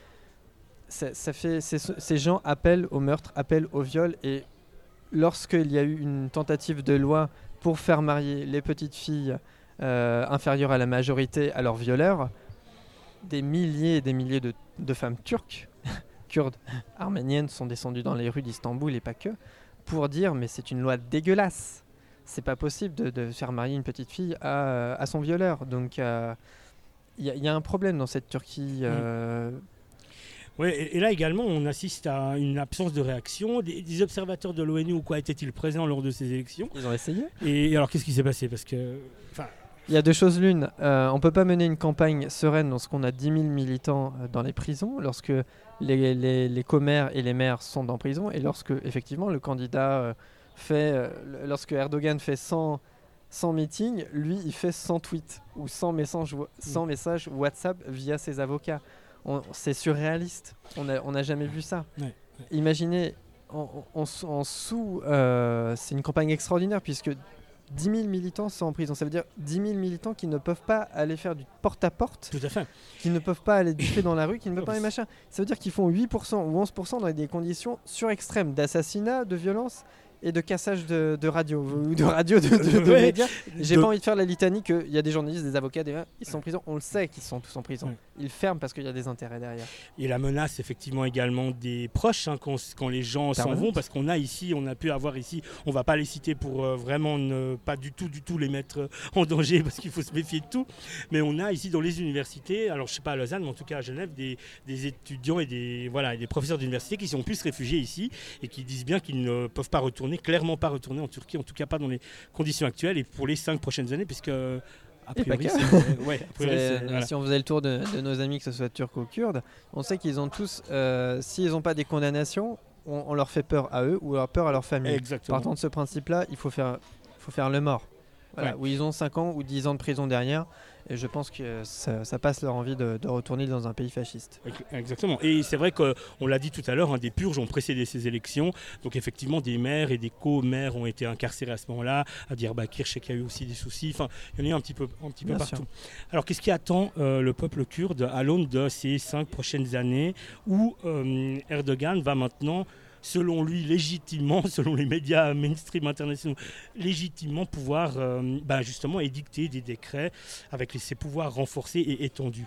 Ça, ça fait, ces gens appellent au meurtre, appellent au viol et lorsqu'il y a eu une tentative de loi pour faire marier les petites filles euh, inférieures à la majorité à leurs violeurs, des milliers et des milliers de, de femmes turques, kurdes, arméniennes sont descendues dans les rues d'Istanbul et pas que, pour dire mais c'est une loi dégueulasse. C'est pas possible de, de faire marier une petite fille à, à son violeur. Donc il euh, y, y a un problème dans cette Turquie. Euh, mmh. Oui, et, et là également, on assiste à une absence de réaction. Des, des observateurs de l'ONU ou quoi étaient-ils présents lors de ces élections ? Ils ont essayé. Et alors, qu'est-ce qui s'est passé ? Parce que, il y a deux choses l'une. Euh, on ne peut pas mener une campagne sereine lorsqu'on a dix mille militants dans les prisons, lorsque les, les, les commères et les maires sont en prison, et lorsque, effectivement, le candidat euh, fait... Euh, lorsque Erdogan fait cent, cent meetings, lui, il fait cent tweets ou cent messages, cent messages WhatsApp via ses avocats. On, c'est surréaliste. On n'a on a jamais vu ça. Ouais, ouais. Imaginez, en, en, en sous... Euh, c'est une campagne extraordinaire, puisque dix mille militants sont en prison. Ça veut dire dix mille militants qui ne peuvent pas aller faire du porte-à-porte. Tout à fait. Qui ne peuvent pas aller differ dans la rue, qui ne peuvent pas aller machin. Ça veut dire qu'ils font huit pour cent ou onze pour cent dans des conditions surextrêmes d'assassinat, de violence et de cassage de, de radio ou de radio de, de, de, de ouais. médias. J'ai de... pas envie de faire la litanie qu'il y a des journalistes, des avocats, des... ils sont en prison. On le sait qu'ils sont tous en prison. Ouais. Ils ferment parce qu'il y a des intérêts derrière. Et la menace effectivement également des proches hein, quand, quand les gens s'en vont, parce qu'on a ici, on a pu avoir ici, on va pas les citer pour euh, vraiment ne pas du tout, du tout les mettre en danger parce qu'il faut se méfier de tout. Mais on a ici dans les universités, alors je sais pas à Lausanne, mais en tout cas à Genève, des, des étudiants et des voilà, des professeurs d'université qui sont pu se réfugier ici et qui disent bien qu'ils ne peuvent pas retourner. Clairement pas retourner en Turquie, en tout cas pas dans les conditions actuelles et pour les cinq prochaines années, puisque a priori, c'est, euh, ouais, a priori c'est, c'est, voilà. Si on faisait le tour de, de nos amis, que ce soit turcs ou kurdes, on sait qu'ils ont tous, euh, s'ils n'ont pas des condamnations, on, on leur fait peur à eux ou leur peur à leur famille. Exactement. Partant de ce principe-là, il faut faire, faut faire le mort. Voilà, ouais. Où ils ont cinq ans ou dix ans de prison derrière. Et je pense que ça, ça passe leur envie de, de retourner dans un pays fasciste. Exactement. Et c'est vrai qu'on l'a dit tout à l'heure, hein, des purges ont précédé ces élections. Donc effectivement, des maires et des co-maires ont été incarcérés à ce moment-là. À Diyarbakir, je sais qu'il y a eu aussi des soucis. Enfin, il y en a eu un petit peu, un petit peu partout. Sûr. Alors qu'est-ce qui attend euh, le peuple kurde à l'aune de ces cinq prochaines années où euh, Erdogan va maintenant, selon lui, légitimement, selon les médias mainstream internationaux, légitimement pouvoir euh, bah justement édicter des décrets avec les, ses pouvoirs renforcés et étendus.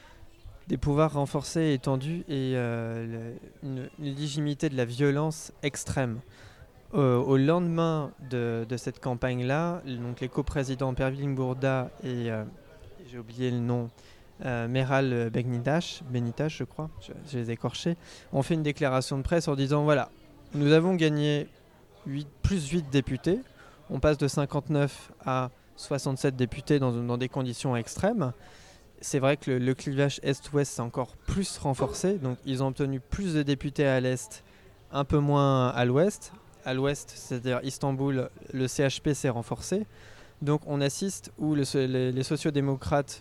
Des pouvoirs renforcés et étendus et euh, le, une, une légitimité de la violence extrême. Euh, au lendemain de, de cette campagne-là, donc les coprésidents Pervin Burda et, euh, j'ai oublié le nom, Euh, Meral Begnitash, Benitash je crois, je, je les ai écorchés, ont fait une déclaration de presse en disant voilà, nous avons gagné huit, plus huit députés, on passe de cinquante-neuf à soixante-sept députés dans, dans des conditions extrêmes. C'est vrai que le, le clivage Est-Ouest s'est encore plus renforcé, donc ils ont obtenu plus de députés à l'Est, un peu moins à l'Ouest. À l'Ouest, c'est-à-dire Istanbul, le C H P s'est renforcé, donc on assiste où le, les, les sociodémocrates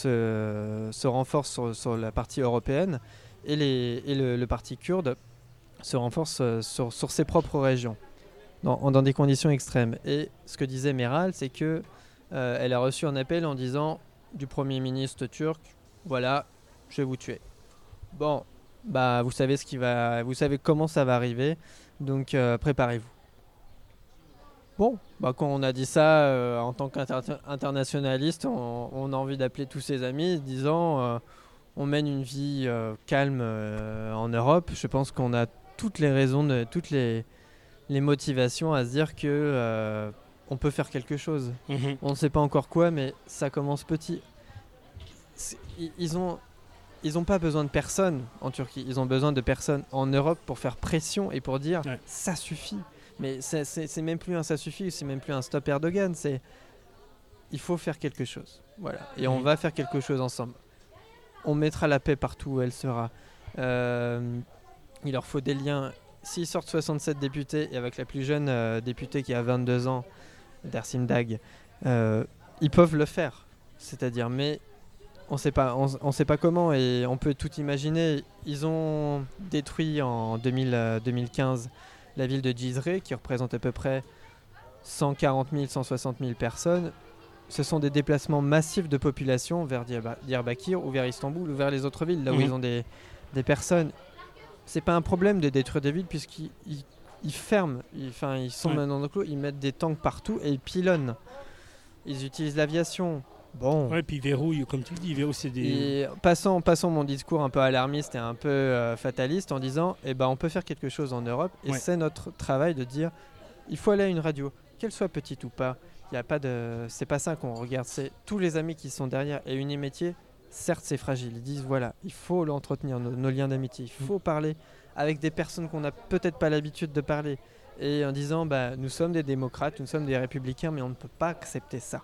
Se, se renforce sur, sur la partie européenne et, les, et le, le parti kurde se renforce sur, sur ses propres régions dans, dans des conditions extrêmes. Et ce que disait Meral, c'est que euh, elle a reçu un appel en disant du Premier ministre turc, voilà, je vais vous tuer. Bon, bah vous savez ce qui va, vous savez comment ça va arriver, donc euh, préparez-vous. Bon, bah quand on a dit ça, euh, en tant qu'internationaliste, on, on a envie d'appeler tous ses amis disant euh, on mène une vie euh, calme euh, en Europe. Je pense qu'on a toutes les raisons, de, toutes les, les motivations à se dire que euh, on peut faire quelque chose. Mmh. On ne sait pas encore quoi, mais ça commence petit. C'est, ils ont, ils ont pas besoin de personne en Turquie. Ils ont besoin de personnes en Europe pour faire pression et pour dire ouais. ça suffit. Mais c'est, c'est, c'est même plus un ça suffit, c'est même plus un stop Erdogan, c'est il faut faire quelque chose. Voilà. Et mmh. on va faire quelque chose ensemble. On mettra la paix partout où elle sera. Euh, il leur faut des liens s'ils sortent soixante-sept députés, et avec la plus jeune euh, députée qui a vingt-deux ans, Dersim Dag, euh, ils peuvent le faire. C'est-à-dire, mais on sait pas, on, on sait pas comment, et on peut tout imaginer. Ils ont détruit en deux mille, euh, deux mille quinze la ville de Cizre, qui représente à peu près cent quarante mille, cent soixante mille personnes. Ce sont des déplacements massifs de population vers Diyarbakir ou vers Istanbul ou vers les autres villes, là où mmh. ils ont des, des personnes. C'est pas un problème de détruire des villes puisqu'ils ils, ils ferment, ils, ils sont ouais. maintenant dans le clos, ils mettent des tanks partout et ils pilonnent. Ils utilisent l'aviation. Bon. Ouais, puis ils verrouillent, comme tu le dis, ils verrouillent c'est des... Et passons, passons mon discours un peu alarmiste et un peu euh, fataliste en disant eh ben, on peut faire quelque chose en Europe et ouais. c'est notre travail de dire il faut aller à une radio, qu'elle soit petite ou pas. Y a pas de... C'est pas ça qu'on regarde, c'est tous les amis qui sont derrière. Et Unimétier, certes c'est fragile, ils disent voilà, il faut l'entretenir, nos, nos liens d'amitié, il faut mmh. parler avec des personnes qu'on n'a peut-être pas l'habitude de parler. Et en disant bah, nous sommes des démocrates, nous sommes des républicains, mais on ne peut pas accepter ça.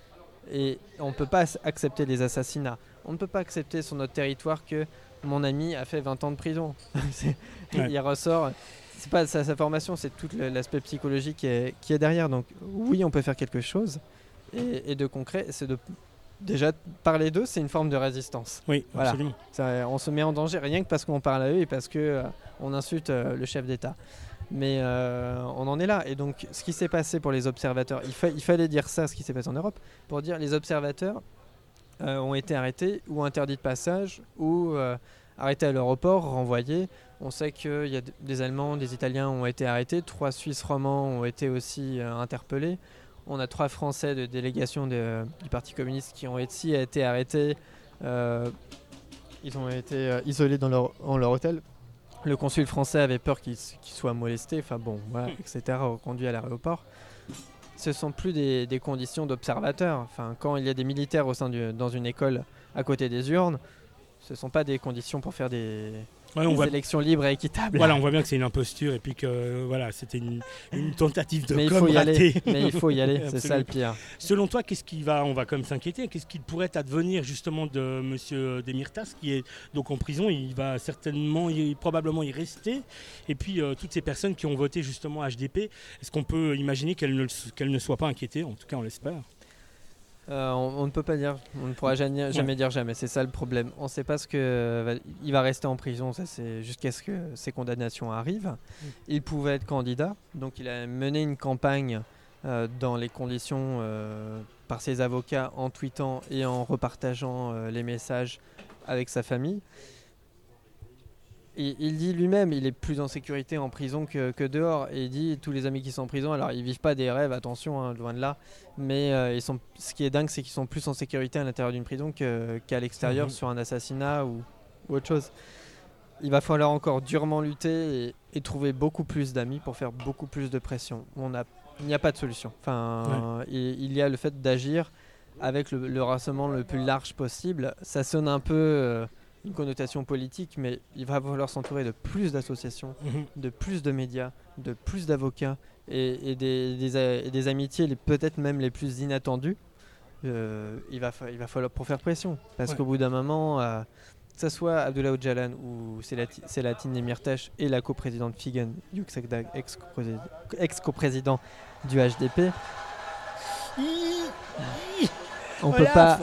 Et on ne peut pas accepter les assassinats. On ne peut pas accepter sur notre territoire que mon ami a fait vingt ans de prison. ouais. Il ressort. C'est pas sa, sa formation, c'est tout l'aspect psychologique qui est, qui est derrière. Donc oui, on peut faire quelque chose. Et, et de concret, c'est de déjà parler d'eux, c'est une forme de résistance. Oui, voilà. absolument. Ça, on se met en danger rien que parce qu'on parle à eux et parce qu'on euh, insulte euh, le chef d'État. Mais euh, on en est là. Et donc, ce qui s'est passé pour les observateurs, il, fa- il fallait dire ça, ce qui s'est passé en Europe, pour dire les observateurs euh, ont été arrêtés ou interdits de passage ou euh, arrêtés à l'aéroport, renvoyés. On sait qu'il y a d- des Allemands, des Italiens ont été arrêtés, trois Suisses romands ont été aussi euh, interpellés. On a trois Français de délégation de, du Parti communiste qui ont aussi été arrêtés. Euh, ils ont été euh, isolés dans leur, dans leur hôtel. Le consul français avait peur qu'il, qu'il soit molesté, enfin bon, voilà, et cetera, reconduit à l'aéroport. Ce ne sont plus des, des conditions d'observateurs. Enfin, quand il y a des militaires au sein du, dans une école à côté des urnes, ce ne sont pas des conditions pour faire des, ouais, des voit... élections libres et équitables. Voilà, on voit bien que c'est une imposture et puis que euh, voilà, c'était une, une tentative de mais com il faut y ratée. Aller. Mais il faut y aller, c'est ça le pire. Selon toi, qu'est-ce qui va, on va quand même s'inquiéter, qu'est-ce qu'il pourrait advenir justement de M. Demirtas qui est donc en prison, il va certainement, il, probablement y rester. Et puis euh, toutes ces personnes qui ont voté justement H D P, est-ce qu'on peut imaginer qu'elles ne, qu'elles ne soient pas inquiétées? En tout cas, on l'espère. Euh, on, on ne peut pas dire, on ne pourra jamais, jamais ouais. dire jamais, c'est ça le problème. On ne sait pas ce que euh, il va rester en prison, ça c'est jusqu'à ce que ces condamnations arrivent. Mm. Il pouvait être candidat, donc il a mené une campagne euh, dans les conditions euh, par ses avocats en tweetant et en repartageant euh, les messages avec sa famille. Et il dit lui-même, il est plus en sécurité en prison que, que dehors. Et il dit, tous les amis qui sont en prison, alors ils vivent pas des rêves, attention, hein, loin de là. Mais euh, ils sont, ce qui est dingue, c'est qu'ils sont plus en sécurité à l'intérieur d'une prison que, qu'à l'extérieur mmh. sur un assassinat ou, ou autre chose. Il va falloir encore durement lutter et, et trouver beaucoup plus d'amis pour faire beaucoup plus de pression. On a, il n'y a pas de solution. Enfin, ouais. il, il y a le fait d'agir avec le, le rassemblement le plus large possible. Ça sonne un peu... Euh, une connotation politique, mais il va falloir s'entourer de plus d'associations, mmh. de plus de médias, de plus d'avocats et, et, des, des, et des amitiés, les, peut-être même les plus inattendues. Euh, il, va fa- il va falloir pour faire pression, parce ouais. qu'au bout d'un moment, euh, que ce soit Abdullah Öcalan ou Selahattin Demirtas et la coprésidente Figen Yüksekdag, ex-coprésident, ex-coprésident du H D P, on ne peut pas...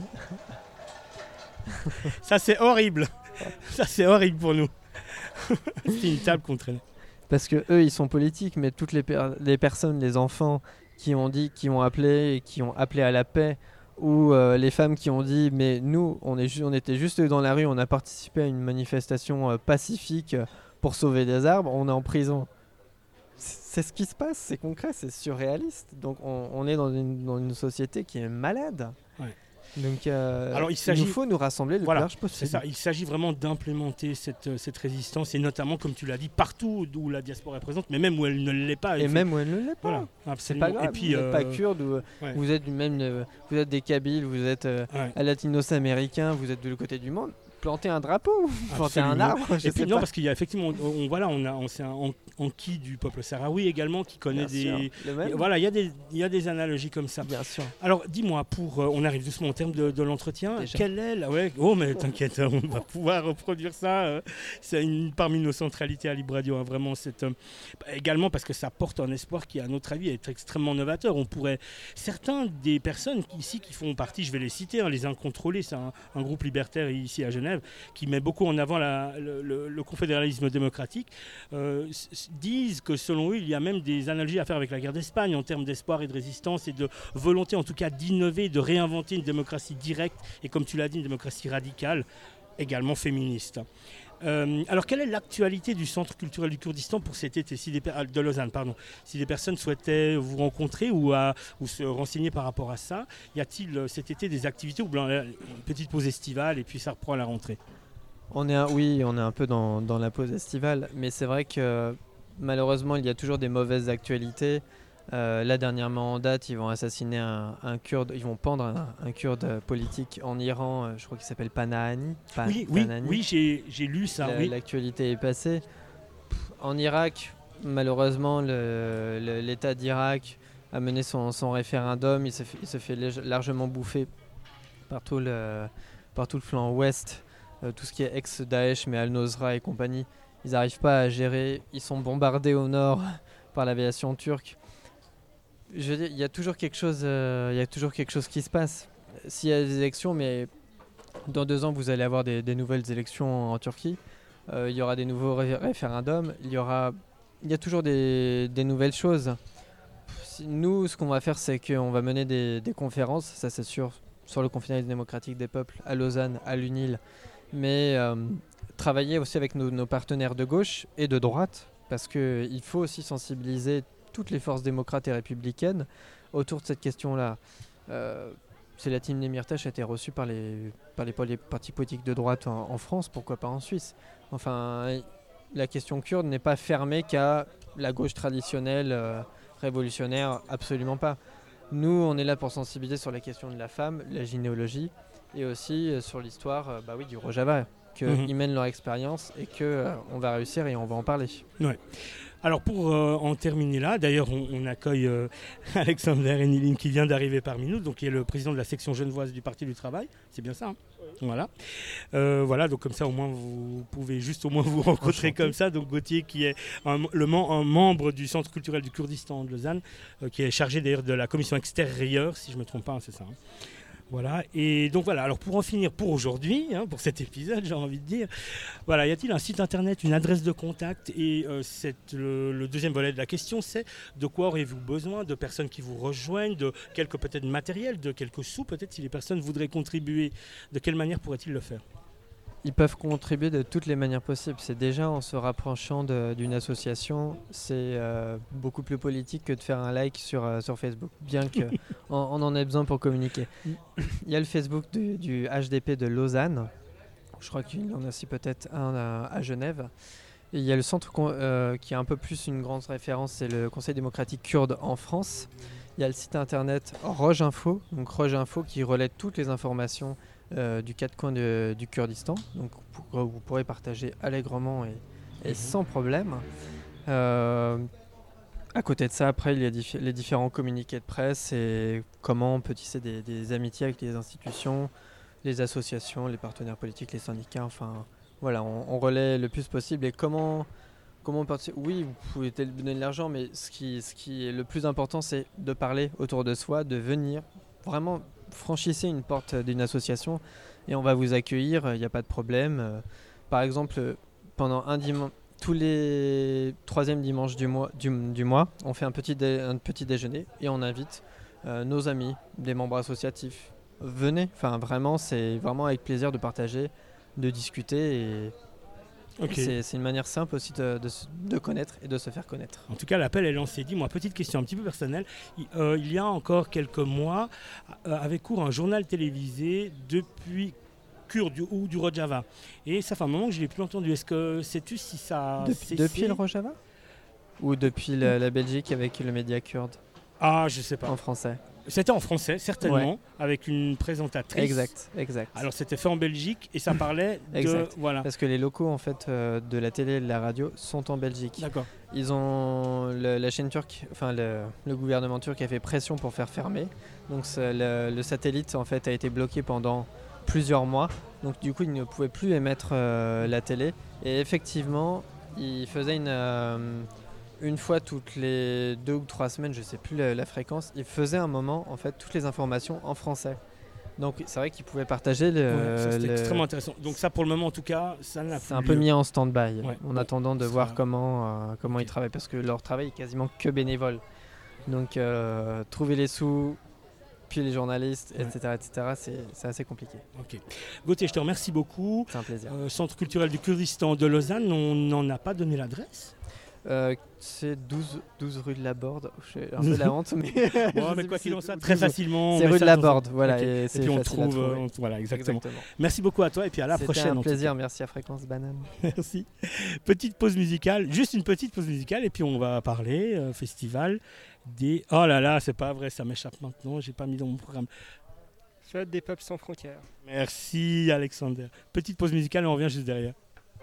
Ça c'est horrible. Ça c'est horrible pour nous. C'est une table qu'on traîne. Parce que eux ils sont politiques, mais toutes les, per- les personnes, les enfants qui ont dit, qui ont appelé, qui ont appelé à la paix, ou euh, les femmes qui ont dit mais nous on, est ju- on était juste dans la rue, on a participé à une manifestation euh, pacifique pour sauver des arbres, on est en prison. C'est ce qui se passe, c'est concret, c'est surréaliste. Donc on, on est dans une, dans une société qui est malade. Ouais. Donc euh, Alors, il, il nous faut nous rassembler le voilà, plus large possible. C'est ça. Il s'agit vraiment d'implémenter cette, cette résistance et notamment, comme tu l'as dit, partout où la diaspora est présente, mais même où elle ne l'est pas. Et fait... même où elle ne l'est pas. Voilà, c'est pas grave. Et puis, vous n'êtes euh... pas kurde, ou, ouais. vous êtes même, vous êtes des Kabyles, vous êtes euh, ouais. latinos-américains, vous êtes de l'autre côté du monde. planter un drapeau, planter un arbre. Et puis non, parce qu'il y a effectivement, on, on voilà, on a, on, c'est un Anki du peuple sahraoui également qui connaît Bien des, et, voilà, il y a des, il y a des analogies comme ça. Bien sûr. Alors, dis-moi, pour, euh, on arrive doucement au terme de, de l'entretien. Quelle est la, ouais, oh mais t'inquiète, on va pouvoir reproduire ça. Euh, c'est une parmi nos centralités à Libre Radio, hein, vraiment. C'est euh, également parce que ça porte un espoir qui, à notre avis, est extrêmement novateur. On pourrait, certains des personnes ici qui font partie, je vais les citer, hein, les Incontrôlés, c'est un, un groupe libertaire ici à Genève qui met beaucoup en avant la, le, le, le confédéralisme démocratique, euh, disent que selon eux, il y a même des analogies à faire avec la guerre d'Espagne en termes d'espoir et de résistance et de volonté en tout cas d'innover, de réinventer une démocratie directe et comme tu l'as dit, une démocratie radicale, également féministe. Euh, alors quelle est l'actualité du Centre culturel du Kurdistan pour cet été si des, de Lausanne, pardon, si des personnes souhaitaient vous rencontrer ou, à, ou se renseigner par rapport à ça, y a-t-il cet été des activités ou bien une petite pause estivale et puis ça reprend à la rentrée? On est un, oui, on est un peu dans, dans la pause estivale, mais c'est vrai que malheureusement il y a toujours des mauvaises actualités. Euh, là dernièrement en date, ils vont assassiner un, un Kurde, ils vont pendre un, un Kurde politique en Iran, euh, je crois qu'il s'appelle Panahani. Pa- oui, oui, Panahani. oui, j'ai, j'ai lu ça. La, oui. L'actualité est passée. En Irak, malheureusement, le, le, l'État d'Irak a mené son, son référendum, il se fait, il se fait largement bouffer par tout le, par tout le flanc ouest, euh, tout ce qui est ex-Daesh, mais Al-Nosra et compagnie. Ils n'arrivent pas à gérer, ils sont bombardés au nord par l'aviation turque. Je veux dire, il y a toujours quelque chose, euh, il y a toujours quelque chose qui se passe. S'il y a des élections, mais dans deux ans, vous allez avoir des, des nouvelles élections en Turquie. Euh, il y aura des nouveaux ré- référendums. Il y aura, il y a toujours des, des nouvelles choses. Nous, ce qu'on va faire, c'est qu'on va mener des, des conférences, ça c'est sûr, sur le confédéralisme démocratique des peuples à Lausanne, à l'U N I L, mais euh, travailler aussi avec nos, nos partenaires de gauche et de droite, parce qu'il faut aussi sensibiliser toutes les forces démocrates et républicaines autour de cette question-là. Euh, Selahattin Demirtas a été reçu par les, par les, par les partis politiques de droite en, en France, pourquoi pas en Suisse. Enfin, la question kurde n'est pas fermée qu'à la gauche traditionnelle, euh, révolutionnaire, absolument pas. Nous, on est là pour sensibiliser sur la question de la femme, la généalogie, et aussi euh, sur l'histoire euh, bah oui, du Rojava, qu'ils mmh. mènent leur expérience et qu'on euh, va réussir et on va en parler. Ouais. Alors pour euh, en terminer là, d'ailleurs on, on accueille euh, Alexander Enilin qui vient d'arriver parmi nous, donc qui est le président de la section genevoise du Parti du Travail, c'est bien ça, hein oui. Voilà. Euh, voilà, donc comme ça au moins vous pouvez juste au moins vous rencontrer Enchanté. Comme ça, donc Gauthier qui est un, le, un membre du Centre culturel du Kurdistan de Lausanne, euh, qui est chargé d'ailleurs de la commission extérieure, si je ne me trompe pas, hein, c'est ça. Hein. Voilà, et donc voilà, alors pour en finir pour aujourd'hui, hein, pour cet épisode, j'ai envie de dire, voilà, y a-t-il un site internet, une adresse de contact? Et euh, c'est le, le deuxième volet de la question, c'est de quoi aurez-vous besoin, de personnes qui vous rejoignent, de quelques peut-être matériel, de quelques sous peut-être, si les personnes voudraient contribuer, de quelle manière pourraient-ils le faire? Ils peuvent contribuer de toutes les manières possibles. C'est déjà en se rapprochant de, d'une association, c'est euh, beaucoup plus politique que de faire un like sur, euh, sur Facebook, bien qu'on on en ait besoin pour communiquer. Il y a le Facebook du, du H D P de Lausanne, je crois qu'il y en a aussi peut-être un à, à Genève. Et il y a le centre con, euh, qui est un peu plus une grande référence, c'est le Conseil démocratique kurde en France. Il y a le site internet Roj Info, donc Roj Info qui relaie toutes les informations Euh, du quatre coins de, du Kurdistan, donc pour, vous pourrez partager allègrement et, et mmh. sans problème. Euh, à côté de ça, après, il y a dif- les différents communiqués de presse et comment on peut tisser des, des amitiés avec les institutions, les associations, les partenaires politiques, les syndicats. Enfin, voilà, on, on relaie le plus possible. Et comment, comment participer ? Oui, vous pouvez donner de l'argent, mais ce qui, ce qui est le plus important, c'est de parler autour de soi, de venir vraiment. Franchissez une porte d'une association et on va vous accueillir, il n'y a pas de problème. Euh, par exemple, pendant un dimanche, tous les troisièmes dimanches du mois, du, du mois, on fait un petit, dé, un petit déjeuner et on invite euh, nos amis, des membres associatifs. Venez, enfin vraiment, c'est vraiment avec plaisir de partager, de discuter et okay. c'est, c'est une manière simple aussi de, de, de connaître et de se faire connaître. En tout cas, l'appel est lancé. Dis-moi, petite question un petit peu personnelle. Il, euh, il y a encore quelques mois, euh, avait cours un journal télévisé depuis Kurde ou du Rojava. Et ça fait un moment que je ne l'ai plus entendu. Est-ce que sais-tu si ça a cessé ? Depuis le Rojava ? Ou depuis la, la Belgique avec le média kurde ? Ah, je ne sais pas. En français. C'était en français, certainement, ouais. avec une présentatrice. Exact, exact. Alors c'était fait en Belgique et ça parlait de... Exact. Voilà. Parce que les locaux en fait, euh, de la télé et de la radio sont en Belgique. D'accord. Ils ont le, la chaîne turque, enfin le, le gouvernement turc a fait pression pour faire fermer. Donc le, le satellite en fait a été bloqué pendant plusieurs mois. Donc du coup ils ne pouvaient plus émettre euh, la télé. Et effectivement, ils faisaient une... Euh, une fois toutes les deux ou trois semaines, je ne sais plus la, la fréquence, ils faisaient un moment en fait toutes les informations en français. Donc c'est vrai qu'ils pouvaient partager le. Ouais, ça, c'était le... extrêmement intéressant. Donc ça, pour le moment en tout cas, ça n'a plus C'est un lieu. peu mis en stand-by Ouais. en Bon, attendant de ça voir va. comment euh, comment Ok. ils travaillent parce que leur travail est quasiment que bénévole. Donc euh, trouver les sous, puis les journalistes, Ouais. et cetera, et cetera. C'est, c'est assez compliqué. Ok. Gauthier, je te remercie beaucoup. C'est un plaisir. Euh, Centre culturel du Kurdistan de Lausanne, on n'en a pas donné l'adresse. Euh, c'est douze, douze rue de la Borde. J'ai un peu la honte, mais. Bon, je mais sais quoi plus qu'il en si soit, c'est très douze. facilement. on C'est met rue ça de la dans- Borde, voilà. Ok. Et, Et c'est puis on facile à trouve, trouver. euh, on- voilà, exactement. Exactement. Merci beaucoup à toi et puis à la C'était prochaine. un en tout plaisir, cas. merci à Fréquence Banane. Merci. Petite pause musicale, juste une petite pause musicale et puis on va parler euh, festival des. Oh là là, c'est pas vrai, ça m'échappe maintenant, j'ai pas mis dans mon programme. Fête des peuples sans frontières. Merci Alexander. Petite pause musicale et on revient juste derrière.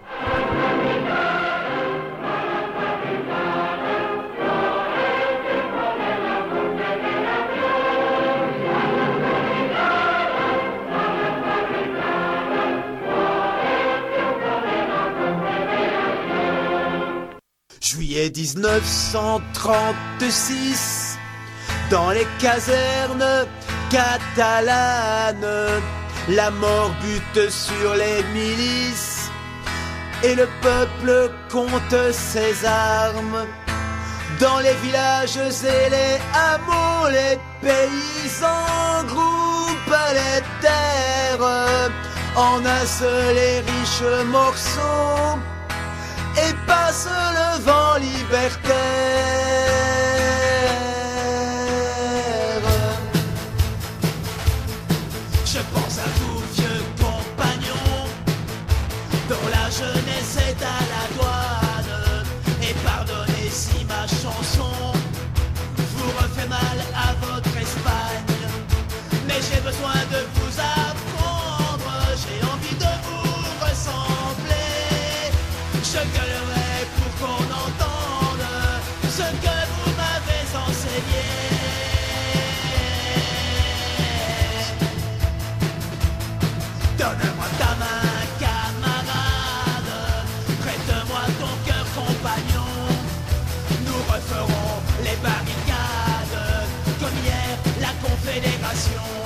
Juillet dix-neuf cent trente-six, dans les casernes catalanes, la mort bute sur les milices et le peuple compte ses armes. Dans les villages et les hameaux, les paysans groupent les terres en un seul et riche morceau. Et passe le vent libertaire. Je pense à vous vieux compagnons dont la jeunesse est à la douane. Et pardonnez si ma chanson vous refait mal à votre Espagne. Mais j'ai besoin de vous apprendre, j'ai envie de vous ressembler. Je gueulerai pour qu'on entende ce que vous m'avez enseigné. Donne-moi ta main, camarade, prête-moi ton cœur, compagnon. Nous referons les barricades comme hier la Confédération.